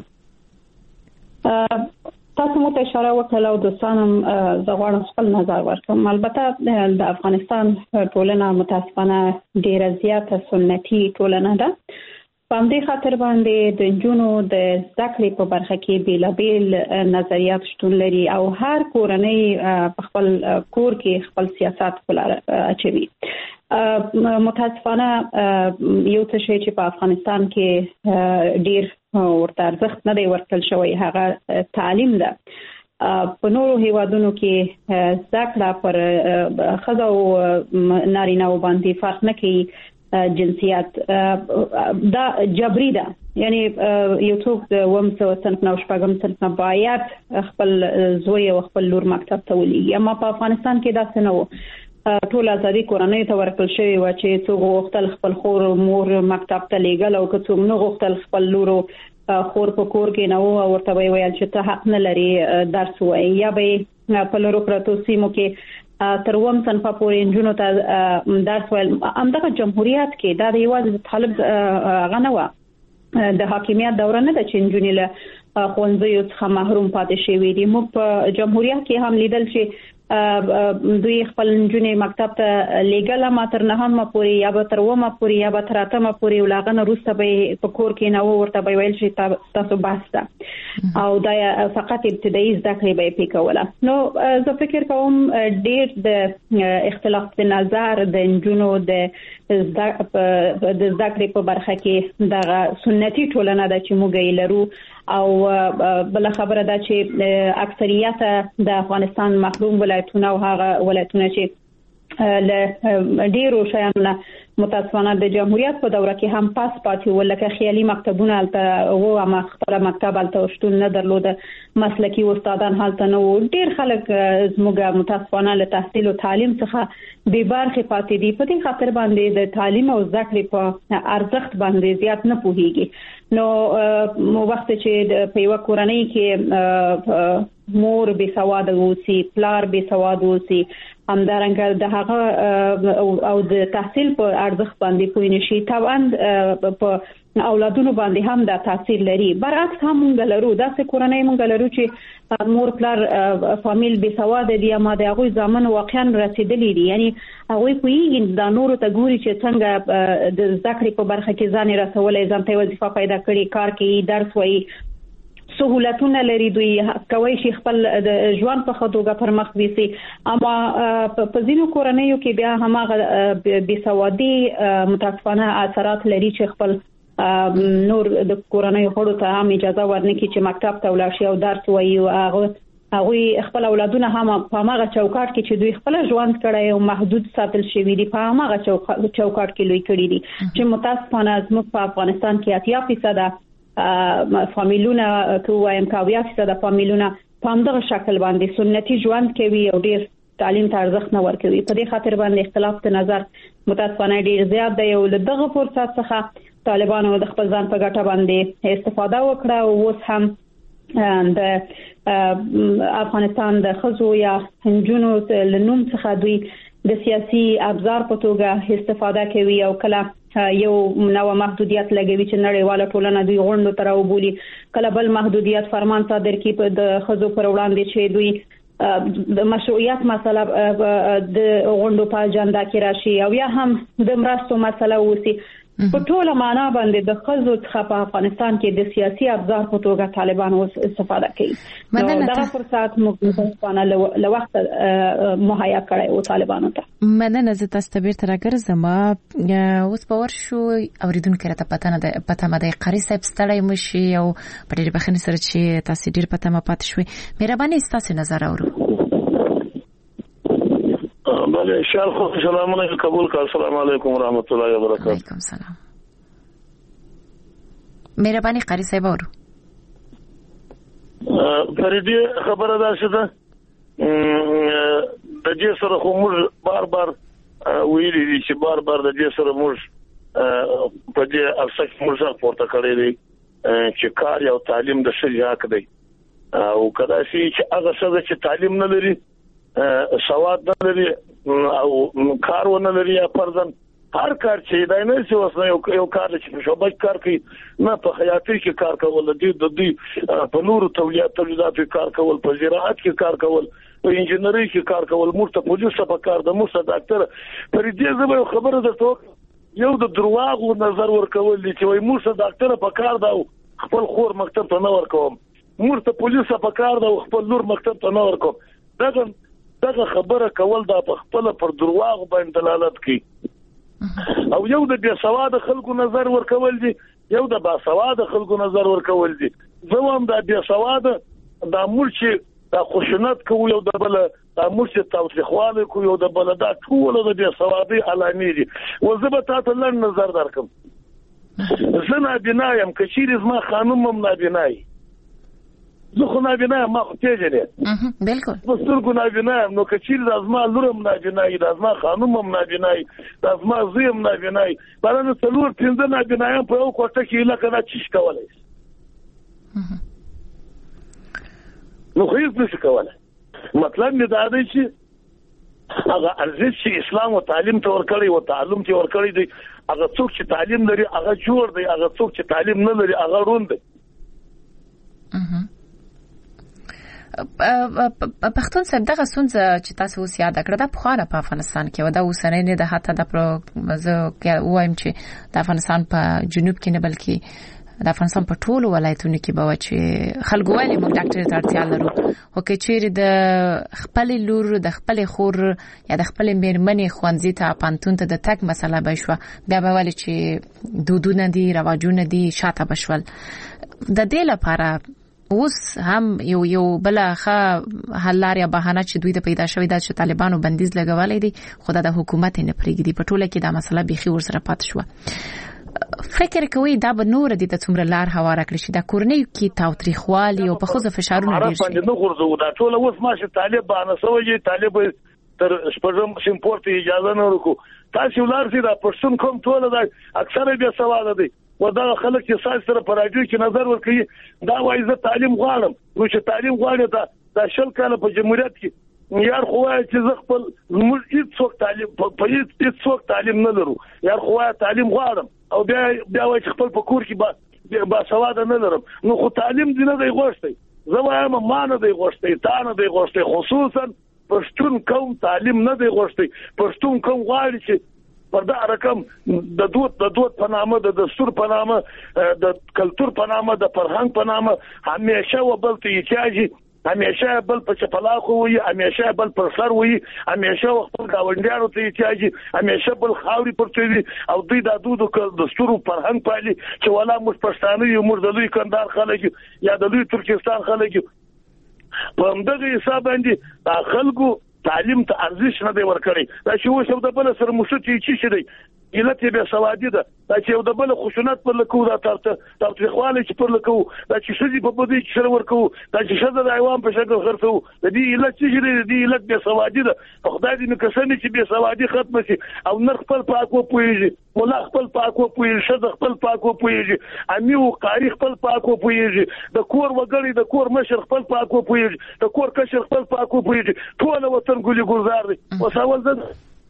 تاسو مو ته اشاره وکړه او دوستانم زغوړم خپل نظر ورکوم البته د افغانستان ټولنه متاسفانه ډیره زیاته سنتي ټولنه ده په همدې خاطر باندې د جنونو د ذکر په برخه کې بیلابیل نظریات شتون لري او هر کورنۍ په خپل کور کې خپل سیاست اچوي متاسفانه یو څه شی چې په افغانستان کې ډیر ورته ارزښت نه دی ورکړل شوی هغه تعلیم ده په نورو هیوادونو کې ذکر پر خزو نارینه و باندې فرق نه کوي جنسیت دا جبري ده یعنی یو څوک د ومسو صنف نو شپږم صنف باید خپل زوی او خپل لور مکتب ته ولېږي اما په افغانستان کې دا څه نه و ټول ازادي کورنۍ ته ورکړل شوی و چې څوک غوښتل خپل خور مور مکتب ته لېږل او که څوک نه غوښتل خپل لور خور په کور کې نه و ورته ویل چې ته حق نه لري درس وایي یا به په لورو پرتو سیمو کې تر وم صنفه پورې انجونو ته درس ویل. همدغه جمهوریت کې دا د یوازې طالب غنوه د حاکمیت دوره نه ده چې انجونې له ښوونځیو څخه محروم پاتې شوي دي. موږ په جمهوریت کې هم لیدل چې دوی خپل نجونې مکتب ته لېږله ما تر 9مه پورې یا به تر 8مه پورې یا به تر 8مه پورې ولاغنه وروسته به په کور کې نه ورته به ویل چې تاسو بس ده او دا فقط ابتدایي زده کړې به پې کوله. نو زه فکر کوم ډېر د اختلاف د نظر د نجونو د زده کړې په برخه کې دغه سنتي ټولنه ده چې موږ یې لرو او بل خبره ده چې اکثریت د افغانستان محروم ولایتونه او هغه ولایتونه چې له ډیرو شیانو متاسفانه د جمهوریت په دوره کې هم پاس پاتې ولکه خیالي مکتبونه البته و ما خپل مکتب البته شتون نه درلود مسلکی استادان هلته نه و. ډیر خلک زموږ متاسفانه له تحصیل او تعلیم څخه بې برخې پاتې دي. په دې خاطر باندې د تعلیم او زده کړې په ارزښت باندې زیات نه پوهیږي. نو وخت چې په یو کورنۍ کې مور بې سواده اوسي پلار بې سواده اوسي همدارنګه د هغه او د تحصیل په ارزښت باندې پوه نشي طبعا په اولادونو باندې هم دا تاثیر لري. برعکس هم موږ لرو داسې کورنۍ موږ لرو چې مور پلار فامیل بې سواده دي اما د هغوی ځامن واقعا رسیدلی دي یعنی هغوی پوهیږي دا نورو ته ګوري چې څنګه د زده کړې په برخه کې ځان رسولی ځان ته وظیفه پیدا کړي کار کوي درس وایي سہولتونه لري دوی کوي چې خپل د ژوند په خطوګه پر مخ ويسي اما په ځینو کورنیو کې بیا هماغه بې سوادي متاسفانه اثرات لري چې خپل نور د کورنیو خړو ته هم اجازه ورنکړي چې مکتب ته ولاړ شي او درس وایي او هغه خپل اولادونه هم په هغه چوکاټ کې چې دوی خپل ژوند کړی او محدود ساتل شوی دي په هغه چوکاټ کې لوی کړی دي چې متاسفانه زموږ په افغانستان کې 80% فامیلونه کوم کاویا چې د فامیلونه په همدغه شکل باندې سنتي ژوند کوي او ډیر تعلیم ته ارزښت نه ورکوي. په دې خاطر باندې اختلاف د نظر متاسفانه ډیر زیات دی او دغه فرصت څخه طالبانو د خپل ځان په ګټه باندې استفاده وکړه او اوس هم د افغانستان د خزو یا هنجونو لنوم څخه دوی د سیاسي ابزار په توګه استفاده کوي او کله یو نو محدودیت لګوي چې نړیواله ټولنه دوی غونډو تر او بولی کله بل محدودیت فرمان صادر کی په د خزو پر وړاندې چې دوی د مشروعیت مسله د غونډو په اجنډا کې راشي او یا هم د مرستو مسله وسی په ټوله معنا باندې د خزو څخه په افغانستان کې د سیاسي ابزار په توګه طالبان اوس استفاده کوي. نو دا فرصت موږ له وخت مهیا کړی او طالبانو ته مننه زه تاسو ته بیرته راګرځم. اوس په ورشو اوریدونکو راته پته مده قاری صاحب ستړی مشي او په ډېر بخښنې سره چې تاسو ډېر پته ما پات شوي مهرباني تاسو نظر اورو. بله شال خو سلامونه قبول کړه. السلام علیکم ورحمت الله وبرکاته. وعلیکم السلام. مهرباني قاری صاحب اورو. فریدی خبره ده چې د دې سره خو موږ بار ویلي دي چې بار د دې سره موږ په دې ارسک موږ پورته کړی دی چې کار او تعلیم د شریعت حق دی او کدا چې هغه څه چې تعلیم نه لري سواد نه لري او کار ونه لري یا پرځن هر کار چې دا نه چې وسنه یو کار چې شوبای کار کوي نه په خیاطۍ کې کار کول دي د دې په نورو تولیداتو کار کول په زراعت کې کار کول په انجنیری کې کار کول مرته پولیس په کار د مرته ډاکټر پر دې زما خبره ده یو د درواغو نظر ورکول دي چې وای مرته ډاکټر په کار دا خپل خور مکتب ته نه ورکوم مرته پولیس په کار دا خپل نور مکتب ته نه ورکوم دغه خبره کول دا په خپل پر درواغ باندې دلالت کوي او یو د بیا سواده خلکو نظر ورکول دي یو د با سواده خلکو نظر ورکول دي زوام د بیا سواده د مرچ د خوشنت کوي یو د بل د مرچ توثیقواله کوي یو د بل د ټول د بیا سواده علامه دي وزبه تاسو لن نظر درکم زنا بنایم کچیر زما خانم مم نابنای زه خو نابنایم ما خو تیجره بالکل بستر کو نابنایم نو کچیر د ازما لورم نابنای د ازما خانومم نابنای د ازما زیم نابنای بلنه څلور پنځه نابنایم په یو کوټه کې لکه دا چیش کولای نو خو هیڅ نشي کولای. مطلب مې دا دی چې هغه ارزښت چې اسلام او تعلیم ته ورکړی او تعلم ته ورکړی دی، هغه څوک چې تعلیم لري هغه جوړ دی، هغه څوک چې تعلیم نه لري هغه روند دی. پښتون صاحب دغه ستونزه چې تاسو اوس یاد کړه د پخوانه په افغانستان کې و دا اوسنۍ نه د حتی د زه وایم چې د افغانستان په جنوب کې نه بلکې د افغانستان په ټولو ولایتونو کې به چې خلکو وایي موږ ډاکټر ته اړتیا لرو، خو که چیرې د خپل لور د خپل خور یا د خپل میرمنې ښوونځي ته پانتون ته د تګ مسله به شوه، بیا به ولې چې دودونه دي رواجونه دي شاته بشول. د دې لپاره اوس هم یو بل ښه حل لار یا بهانه چې دوی د پیدا شوی د طالبانو بندیز لګولې دي، خو د حکومت نه پرېږدي په ټوله کې دا مسله بيخي ورسره پات شو. فکر کوي دا به نور د څومره لار هواره کړی شي د کورنۍ کې تاوتریخوالي او په خوځو فشارونه ډیر شي. نو غورځو دا ټول اوس ماشه طالب باندې سوې طالب تر شپږم سیمپورت اجازه نه ورکو. تاسو ولر سي دا پښتون کوم ټول دا اکثره بیا سوال دي ودا خلک چې ساس سره پر راډیو کې نظر ورکړي دا وایي زه تعلیم غواړم. نو چې تعلیم غواړي دا شل کاله په جمهوریت کې یار خو چې زه خپل موږ هیڅ تعلیم په هیڅ تعلیم نه لرو، یار خو تعلیم غواړم او بیا وایي چې خپل په کور کې با سواد نه لرم. نو خو تعلیم دې نه دی غوښتي، زه وایم ما نه دی غوښتي، تا نه دی غوښتي، خصوصا پښتون قوم تعلیم نه دی غوښتي. پښتون قوم غواړي چې پر دا رقم د دوت په نامه د دستور په نامه د کلچر په نامه د فرهنګ په نامه همیشه وبلته یچاجي، همیشه بل په چپلاخو وي، همیشه بل پر سر وي، همیشه خپل گاونډیانو ته یچاجي، همیشه بل خاوري پرتوي او دوی د دستور فرهنګ پالي چې ولا موږ پښتانه یو موږ د لوی کندهار خلک یا د لوی ترکستان خلک په همدغه حساب باندې د خلکو تعلیم ته ارزښت نه دی ورکړی. دا چې اوس یو د بل سره مشتي چې دی علت به سوادي ده، دا چې یو د بل خشونت پر لکو دا تاریخواله چې پر لکو دا چې شدي په بده کې سره ورکو دا چې شذ د حیوان په شکل خرڅو د دې علت چې دی علت به سوادي ده. خدای دې مکسنه چې به سوادي ختم شي او نر خپل پاکو پويږي، ولا خپل پاکو پويږي، شذ خپل پاکو پويږي، امیو قاری خپل پاکو پويږي، د کور وګړي د کور مشر خپل پاکو پويږي، د کور کشر خپل پاکو پويږي، ټول وطن ګولي ګلزار دي. وساول ده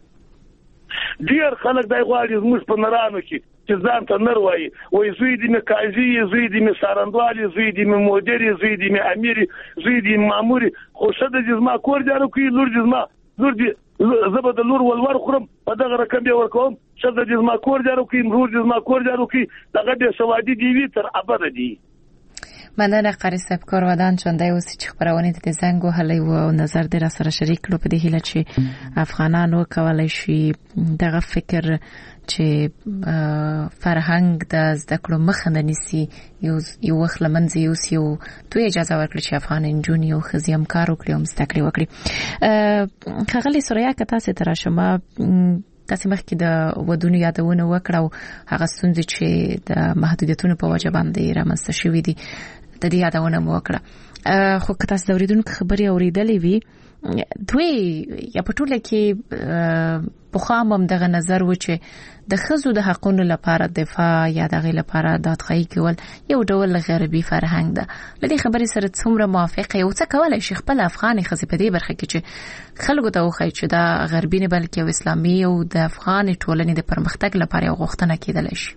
ډیر خلک دای غواړي زموږ په نرانو کې چې ځان ته نر وایي زوی دې مې قاضي، زوی دې مې سارندوالي، زوی دې مې مديري، زوی دې مې اميري، زوی دې ماموري. خو شته چې زما کور جارو کوي، لور دې زما لور دې زبر د لور ولور خورم په دغه رقم به ورکوم، شته چې زما کور جارو کوي، لور دې زما کور جارو کوي، دغه به سوادي دی وی تر ابد دی. مننه قاری صاحب کار ودان چون دای اوس چې خبرونه د زنګ وهلې او نظر در سره شریک کړو په دې هیله چې افغانانو کولای شي دغه فکر چې فرهنګ د زده کړو مخه نه نیسي یو وخت لمنځه یو تو اجازه ورکړي چې افغان انجونی او خزیم کار وکړي او زده کړې وکړي. خغلی سوریا که تاسو ترشمه تاسو مخکې د ودونو یادونه وکړو هغه ستونزې چې د محدودیتونو په وجه باندې رامنځته شوې دي د دې یادونه مو وکړه. خو که تاسو د اوریدونکو خبرې اوریدلې وي دوی یا په ټوله کې په خامم دغه نظر و چې د خزو د حقونو لپاره دفاع یا دغه لپاره دادخواهی کول یو ډول غربي فرهنګ ده. لدې خبرې سره څومره موافقه یو څه کولای شي خپل افغاني خزې په دې برخه کې چې خلکو ته وخی چې دا غربي نه بلکې اسلامي او د افغان ټولنې د پرمختګ لپاره یو غوښتنه کېدل شي.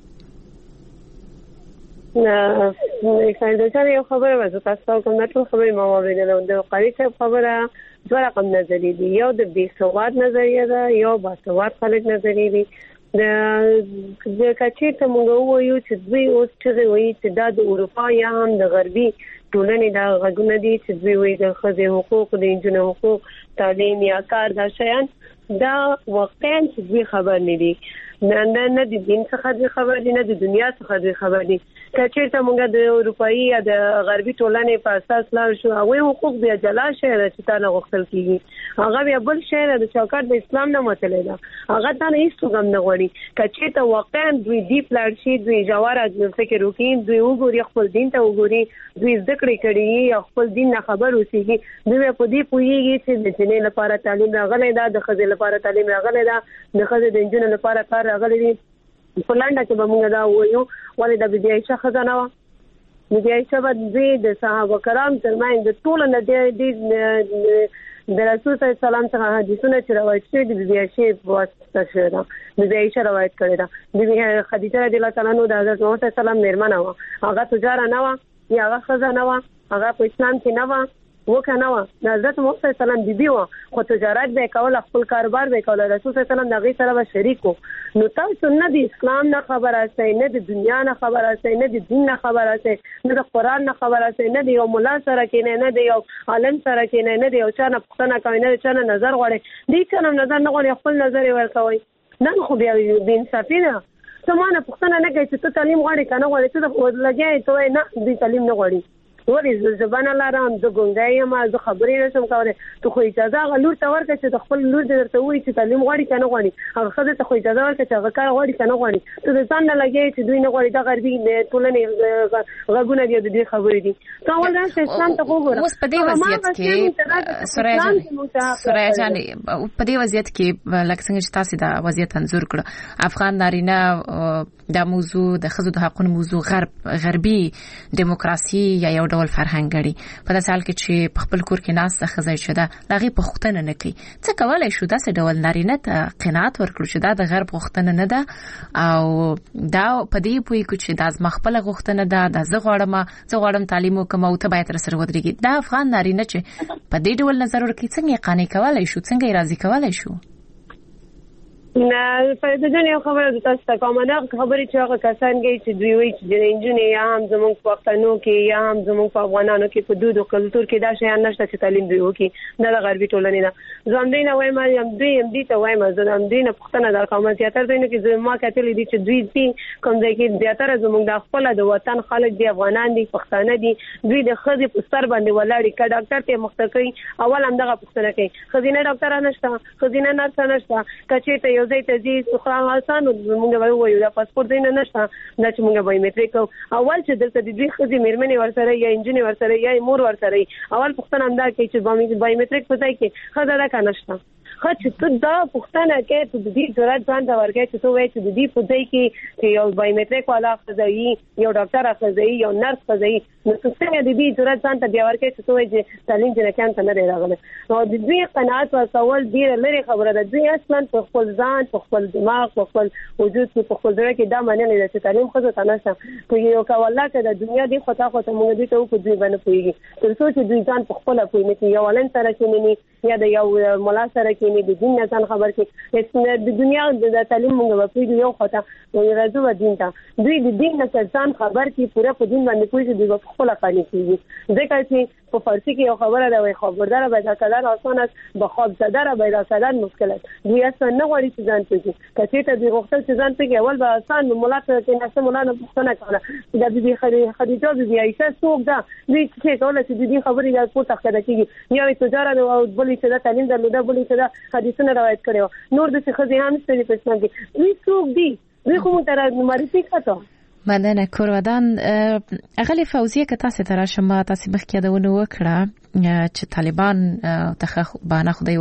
نه څنګه یو خبره وځه تاسو کوم نه ټول خبرې ما واوریدل د قاری صاحب خبره دوه رقم نظریه دي، یو د بې سواد نظریه ده یو با سواد خلک نظریه دي. د کچې ته موږ وایو چې دوی اوس چې وایي چې دا د اروپا یا هم د غربي ټولنې دا غږونه دي چې دوی وایي د ښځې حقوق د نجونو حقوق تعلیم یا کار دا شیان دا واقعا چې دوی خبر نه دي نه د دین څخه خبر دي نه د دنیا څخه خبر دي. کچې ته موږ د اروپایي یا د غربي ټولنې په اساس لار شو او حقوق بیا جلا شي چې تا نه غوښتل کیږي هغه بیا بل شی د چوکاټ د اسلام نه متلې ده هغه ته نه هیڅ څنګه نه غوړي. کچې ته واقعا دوی ډیپ لار شي دوی جواره فکر وکړي دوی وګوري خپل دین ته وګوري دوی ذکر کړي یا خپل دین نه خبر اوسېږي دوی په دې پوهیږي چې د جنې لپاره تعلیم راغلی ده د ښځې لپاره تعلیم راغلی ده د ښځې د نجونو لپاره کار راغلی دی. په لنډه کې به موږ دا وایو ولې د بي بي عائشه خزانه وا نو بیا چې د صحابه کرام ترمنځ ټول نه د رسول صلی الله علیه وسلم څخه حدیثونه چې روایت شوي دي بیا شی په واسطه شوی دا د عائشہ روایت کړی دا د خدیجه رضی الله تعالی عنها د حضرت محمد صلی الله علیه وسلم میرمن و هغه تجاره نه و یا هغه خزه نه و هغه په اسلام کې نه و وکنه و د حضرت محمد صلی الله علیه وسلم بیبي و خو تجارت به کول خپل کاروبار به کول رسول صلی الله علیه وسلم دغه سره به شریک و نو تاسو نه د اسلام نه خبر اسئ نه د دنیا نه خبر اسئ نه د دین نه خبر اسئ نه د قران نه خبر اسئ نه د یو مولا سره کې نه د یو عالم سره کې نه د یو چا نه پښتنه کوي نه د چا نه نظر غواړي دې چا نه نظر نه غواړي خپل نظر ورکوي نه خو بیا د انصافي نه سمانه پښتنه نه کوي چې ته تعلیم غواړي کنه غواړي ته د لګي ته نه د تعلیم نه غواړي ورې زبان لارم د ګونګای ما د خبرې نشم کولای ته خو اجازه غلور ته ورکړه چې د خپل لور درته وایي چې تعلیم غواړي کنه غواړي هغه خزه ته خو اجازه ورکړه چې هغه کار غواړي کنه غواړي ته ځان نه لګي چې دوی نه غواړي د غربي ټولنې غوونه دي د دې خبرې دي ته ول دا اسلام ته وګوره اوس په دې وضعیت کې سوریا جان په دې وضعیت کې لکه څنګه چې تاسو دا وضعیت انځور کړ افغان نارینه دا موضوع د خزو د حقوقو موضوع غربي دیموکراسي یا یو ډول فرهنګ غړي په داسې حال کې چې په خپل کور کې ناس خزای شوه دغه پښتنه نه کوي څه کولای شو داسې ډول نارینه ته قناعت ورکړو چې دا د غرب غوښتنه نه ده او دا په دې پوي چې دا زما خپل غوښتنه ده د زه غواړم تعلیم وکم او ته باید سره ودرېږي دا افغان نارینه چې په دې ډول نظر ورکړي څنګه قانع کولای شو څنګه راضي کولای شو نه فائدہ جن یو خبره د تاسو ته کوم نه خبرې چې هغه کسان کې چې دوی وایي چې د انجینر یا هم زموږ په پښتنو کې یا هم زموږ په افغانانو کې په دودو کلچر کې دا شی نشته چې تعلیم دی وکي نه د غربي ټولنې نه زموږ نه وایم یم دوی ته وایم زموږ دینه پښتنه د قوم زیاتره دینه کې زما کتل دي چې دوی کوم ځای کې زیاتره زموږ د خپل د وطن خلک دی افغانان دي پښتانه دي دوی د خزي په سر باندې ولاړی ک ډاکټر ته مختکې اول هم دغه پښتنه کوي خزینه ډاکټر نشته خزینه نرس نشته کچې ته یو ځای ته دي خو آسان موږ وایو دا پاسپورت دین نشته دا چې موږ بایومټریک اول چې دلته د دې خزي میرمنې ورسره یا انجینر ورسره یا مور ورسره اول پښتنه هم دا کوي چې بایومټریک پځای کې خزه دا کنهشته خو چې ته دا پښتنه کې ته د دې ضرورت ځان ته ورګې چې ته وایې چې د دې پځای کې یو بایومټریک والا خزایي یو ډاکټر خزایي یو نرس خزایي نو څنګه د دې ضرورت ځان ته بیا ورګې چې ته وایې چې تعلیم جن کان ته نه راغله نو د دې قناعت ورکول ډیره لري خبره ده دوی اصلا په خپل ځان په خپل دماغ په خپل وجود کې په خپل ځای کې دا منل چې تعلیم خو ته نشته په یو کاوله کې د دنیا دی خطا خو ته موږ دې ته په دوی باندې پويږي تر څو چې دوی ځان په خپل پوي نه یو ولن سره کې نه یا د یو مولا سره کې نه د دین نه ځان خبر کې د دنیا د تعلیم موږ په یو خطا یو راځو د دین ته دوی د دین نه ځان خبر کې پوره په دین باندې پوي چې دوی په خپل قانون کېږي ځکه چې په فارسی کې یو خبره ده وای خبردار پیدا کړل آسان است به خواب زده پیدا کړل مشکل است دوی اصلا نه غواړي چې ځان پېږي کچې ته دی وختل چې ځان پېږي اول به آسان مولا ته چې مولا نه پوښتنه کوله دا بي خدیجه بي عائشہ څوک ده دوی چې کوله چې دې خبرې یا پورته کړه کېږي یا تجارت او بلې چې دا تعلیم درلوده بلې چې دا حدیثونه روایت کړو نور د څه خزي هم ستړي پښتنه دي دوی څوک دي دوی کوم تر معرفي کړه مننه کورودان اغلی فوزیه که تاسو ته راشم تاسو مخکې یادونه وکړه چې طالبان ته باندې خدای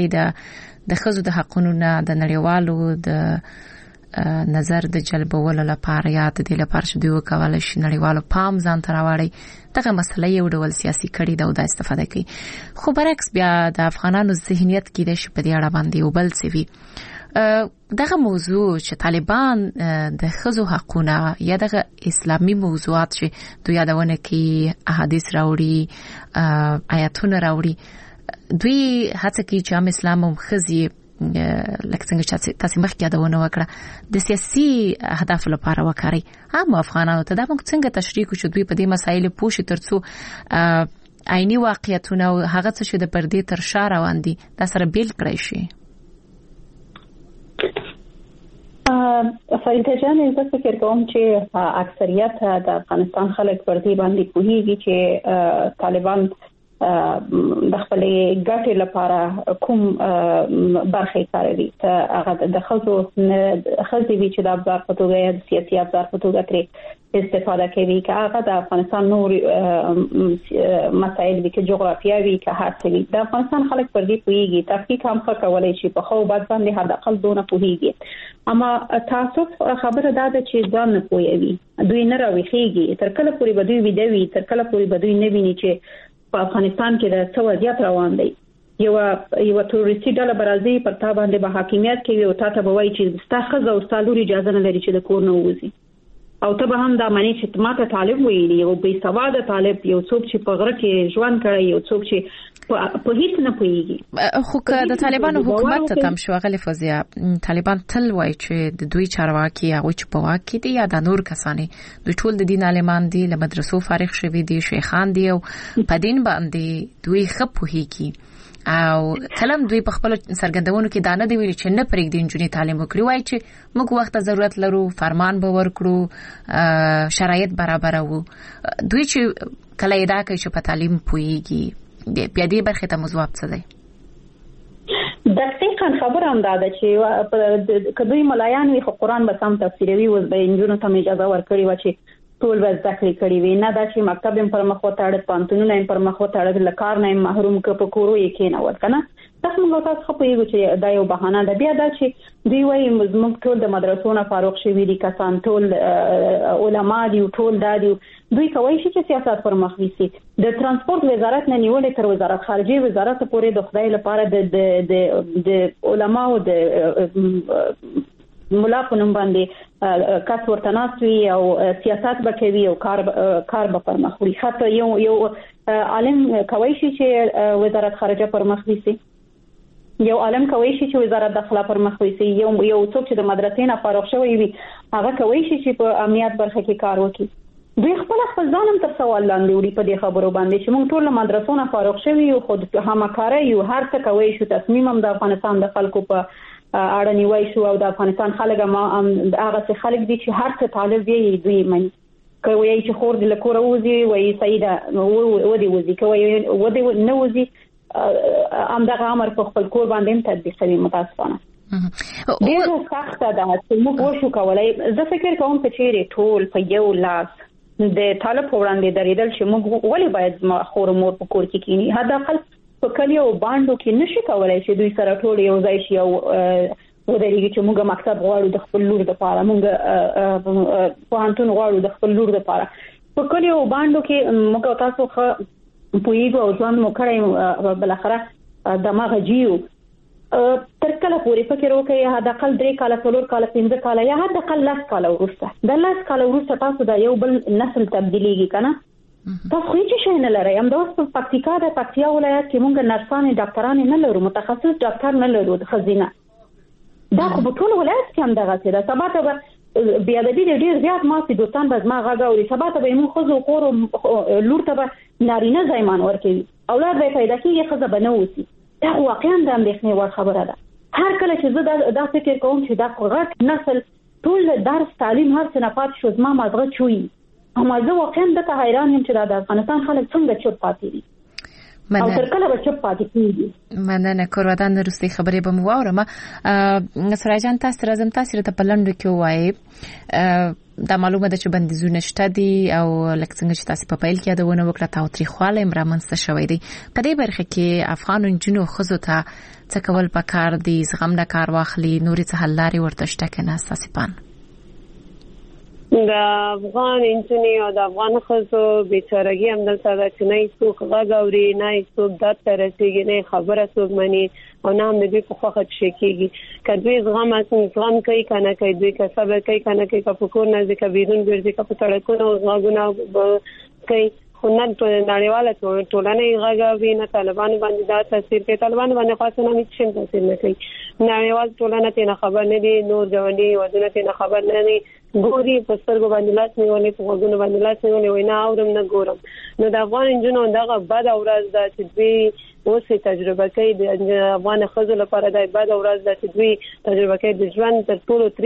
ورکړي د خزو د حقونو نه د نړیوالو د نظر د جلبولو لپاره یا د دې لپاره چې دوی وکولای شي نړیوالو پام ځان ته راوړي دغه مسله یو ډول سیاسي کړي دا د استفاده کوي خو برعکس بیا د افغانانو ذهنیت کې د شپې دی اړه باندې یو بل څه وي دغه موضوع چې طالبان د خزو حقونه یا دغه اسلامي موضوعات چې دوی یادونه کوي احادیث راوړي آیاتونه راوړي دوی هڅه کوي چې اسلام هم خزي لکه څنګه چې تاسو مخکې یادونه وکړه د سیاسي اهداف لپاره وکړي هم افغانانو ته دا موږ څنګه تشریح کوو چې دوی په دې مسایلو پوه شي ترڅو عیني واقعیتونه او هغه څه چې د پردې تر شا روان دي دا سره بیل کړی شي فریده جان زه فکر کوم چې اکثریت د افغانستان خلک پر دې باندې پوهیږي چې طالبان د خپل ګټې لپاره کوم برخه کاروي هغه د خلکو وی چې د ابزار په توګه یا سیاسي ابزار په توګه ترې استفاده کوي که هغه د افغانستان نور مسایل وي که جغرافیا وي که هر څه وي د افغانستان خلک پر دې پوهیږي تحقیق هم ښه کولی شي په خو بعد باندې حد اقل دونه پوهیږي اما تعصب خبره دا ده چې ځان نه پوهوي دوی نه راويخيږي تر کله پورې به دوی ویدوي تر کله پورې به دوی نه ویني چې په افغانستان کې د څه وضعیت روان دی یو تروریستي ډله برازي پر تا باندې به حاکمیت کوي او تا ته به وایي چې ستا ښځه او ستا لور اجازه نه لري چې د کور نه ووځي او ته به هم دا معنی چې ماته طالب ویلي یو بې سواده طالب یو څوک چې په غره کې ژوند کړی یو څوک چې په هیڅ نه پوهیږي خو که د طالبانو حکومت ته تم شو غلې فوزیا طالبان تل وایي چې د دوی چارواکي هغه چې په واک کې دي یا د نور کسانی دوی ټول د دین عالمان دي له مدرسو فارغ شوي دي شیخان دي او په دین باندې دوی خپوهيږي او کلم دوی په خپل سرګندونو کې دانه دی ویل چې نه پرېږدي انجونی تعلیم وکړي وای چې موږ وخت ضرورت لرو فرمان به ورکړو شرایط برابر وو دوی چې کله ادا کوي چې په تعلیم پويږي بیا دې برخه ته موضوع څه دی دقیقاً خبر هم داده چې کدوې ملایان وي خو قرآن به سم تفسیروي وز به انجونو ته اجازه ورکړي و چې ټول به ذکر کړی وي نه دا چې مکتب هم پر مخ وتاړ پانتونونه هم پر مخ وتاړ لکار نه محروم ک په کورو یې کې نه ور کنه تاسو موږ تاسو خو پوهیږو چې دا یو بهانه ده بیا دا چې دوی وايي موږ ټول د مدرسو نه فارغ شوي دي کسان ټول علما دي ټول دادي دوی کوي چې سیاست پر مخ ويسي د ترانسپورت وزارت نه نیولې تر وزارت خارجي وزارت پورې د خدای لپاره د علما او د مولا په نوم باندې کس ورته ناستوي او سیاست به کوي او کار به پر مخ وړي حتی یو عالم کوي چې وزارت خارجه پر مخ ويسي یو عالم کوي چې وزارت داخله پر مخ ويسي یو څوک چې د مدرسې نه فارغ شوی وي هغه کوي چې په امنیت برخه کې کار وکړي دوی خپل ځانم تر سوال لاندې وړي په دې خبرو باندې چې موږ ټول له مدرسو نه فارغ شوي یو خود همکاري یو هر څه کوي شو تصمیم هم د افغانستان د خلکو په اړه نیوي شو او د افغانستان خلک ما هغه څه خلک دي چې هر څه طالب دی دوی مني کوي چې خور د لکوره وځي وایي سیده ودی وځي کوي ودی نه وځي امدغه امر په خپل کور باندې تطبیقوي متاسفانه ډېر سخت ده چې موږ وشو کولای زه فکر کوم چې چیرې ټول په یو لاس د طالب وړاندې درېدل چې موږ ولې باید خور مور په کور کې کینی حد اقل په کلیو باندې کې نشي کولای چې دوی سره ټول یو ځای شي او ودرېږي چې موږ مکتب غواړو د خپل لور لپاره موږ پوهنتون غواړو د خپل لور لپاره په کلیو باندې کې موږ تاسو خو پوهیږو او ځان مو کړی بل اخره دماغ جیو تر کله پورې فکر وکړئ حد اقل 3 کال 4 کال 5 کال یا حد اقل 10 کال ورسته د 10 کال ورسته تاسو د یو بل نسل تبدیلیږي کنه تاسو هیڅ شي نه لرئ هم د اوس په پکتیکا د پکتیا ولایت کې موږ نرسانې ډاکټرانې نه لرو متخصص ډاکټر نه لرو د خزینه دا خو په ټول ولایت کې هم دغه څه ده سبا ته بیا د دې ډیر زیات ماسي دوستان به ما غاګوري سبا ته به موږ خو کور لور ته به نارینه ځایمان ورکوي اولاد به پیدا کیږي خزه به نه وسی دا واقعا د اندېښنې وړ خبره ده هر کله چې زه دا فکر کوم چې دا غټ نسل ټول درس تعلیم هر څه نه پات شو زما مازغه چوي اما زه واقعا د حیران یم چې د افغانستان خلک څنګه چوپ پاتې دي او تر کله به چوپ پاتې کیږي مننه کورودان وروستي خبرې به مو واورم سراجان تاسو راځم تاسو ته په لندو کې وایي دا معلومه ده چې بندیزونه شته دي او لکه څنګه چې تاسو په پیل کې یادونه وکړه تاوتریخواله امرامنځته شوې دي په دې برخه کې افغان جنونو خزو ته څه کول پکار دي زغم نه کار واخلي نوري څه حل لري ورته شته کنه اساسي د افغان انجونی او د افغان خزو بیچارهګي هم دلته ده چې نه څوک غږ اوري نه څوک درد ته رسېږي نه خبره څوک مني او نه هم د دوی په خوښه شي کېږي که دوی زغم کوي که نه کوي دوی که صبر کوي که نه کوي که په کور نه ځي که بیرون ګرځي که په سړکونو غږونه کوي خو نه نړیواله ټولنه یې غږ اوري نه طالبانو باندې دا تاثیر کوي طالبانو باندې خاصه نه هیڅ شی تاثیر نه کوي نړیوال ټولنه ترې نه خبر نه دي نور ګاونډي هېوادونه ترې نه خبر نه دي ګوري په سترګو باندې لاس نیولې په غوږونو باندې لاس نیولې وایي نه اورم نه ګورم نو د افغان نجونو دغه بده ورځ ده چې دوی اوس تجربه کوي د افغان ښځو لپاره دا بده ورځ ده چې دوی تجربه کوي د ژوند تر ټولو تریخ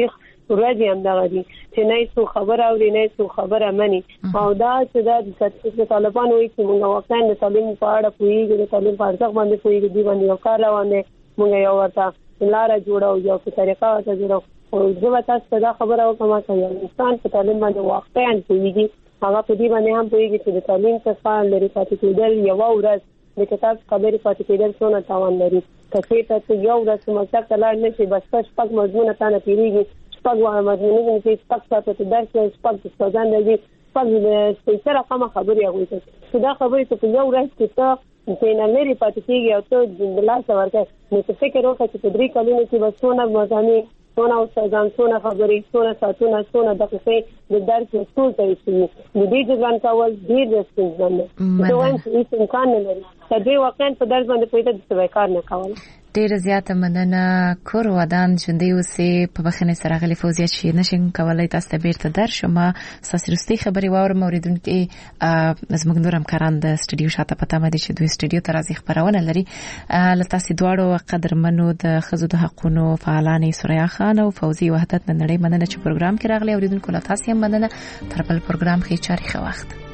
ورځي هم دغه دي چې نه څو خبر اوري نه څو خبره مني او دا چې د طالبانو وایي چې موږ واقعا د تعلیم په اړه پوهیږو د تعلیم په ارزښت باندې پوهیږو دی باندې یو کار روان دی موږ یو ورته لاره جوړو یو په طریقه ورته جوړو او زه تاسو دا خبره وکم چې انسان په تعلیم باندې واقعا پوهیږي هغه په دې باندې هم پوهیږي چې د تعلیم څخه لري پاتې کېدل یو ورځ د کتاب خبرې پاتې کېدل څونه تاوان لري کله چې یو ورځ مکتب ته لاړ نشي بس شپږ مضمون ته نه تیریږي شپږ مضمونونه چې شپږ ساعته ته درس شپږ ستاسو دی شپږ د سره کومه خبرې هغه چې دا خبرې ته یو ورځ کې ته نه لري پاتې کېږي او ته د لاس ورته نو څه فکر وکړه چې په 3 کلونو کې بس څونه مضامین څونه استادان څونه خبرې څونه ساعتونه څونه دقیقې د درس ټول ته شي د دې ځان کول ډیر ستونزمن دی نو هیڅ امکان نه لري چې دوی واقعا په درس باندې پوهیږي چې کار نه کول ډیر زیاته مننه کور ودان ژوندۍ اوسې په بخښنې سره غلي فوزیه چې نشم کولای تاسو ته بیرته درشم ساسرستي خبري واورم اوریدونکو زموږ نور همکاران د سټوډیو شاته پته مده چې دوی سټوډیو ته راځي خبرونه لري لته دواړو قدرمنو د خزو د حقونو فعالانې سوریا خان او فوزي وحدت نړۍ مننه چې پروګرام کې راغلي اوریدونکو له تاسو هم مننه تر بل پروګرام کې چاري خو وخت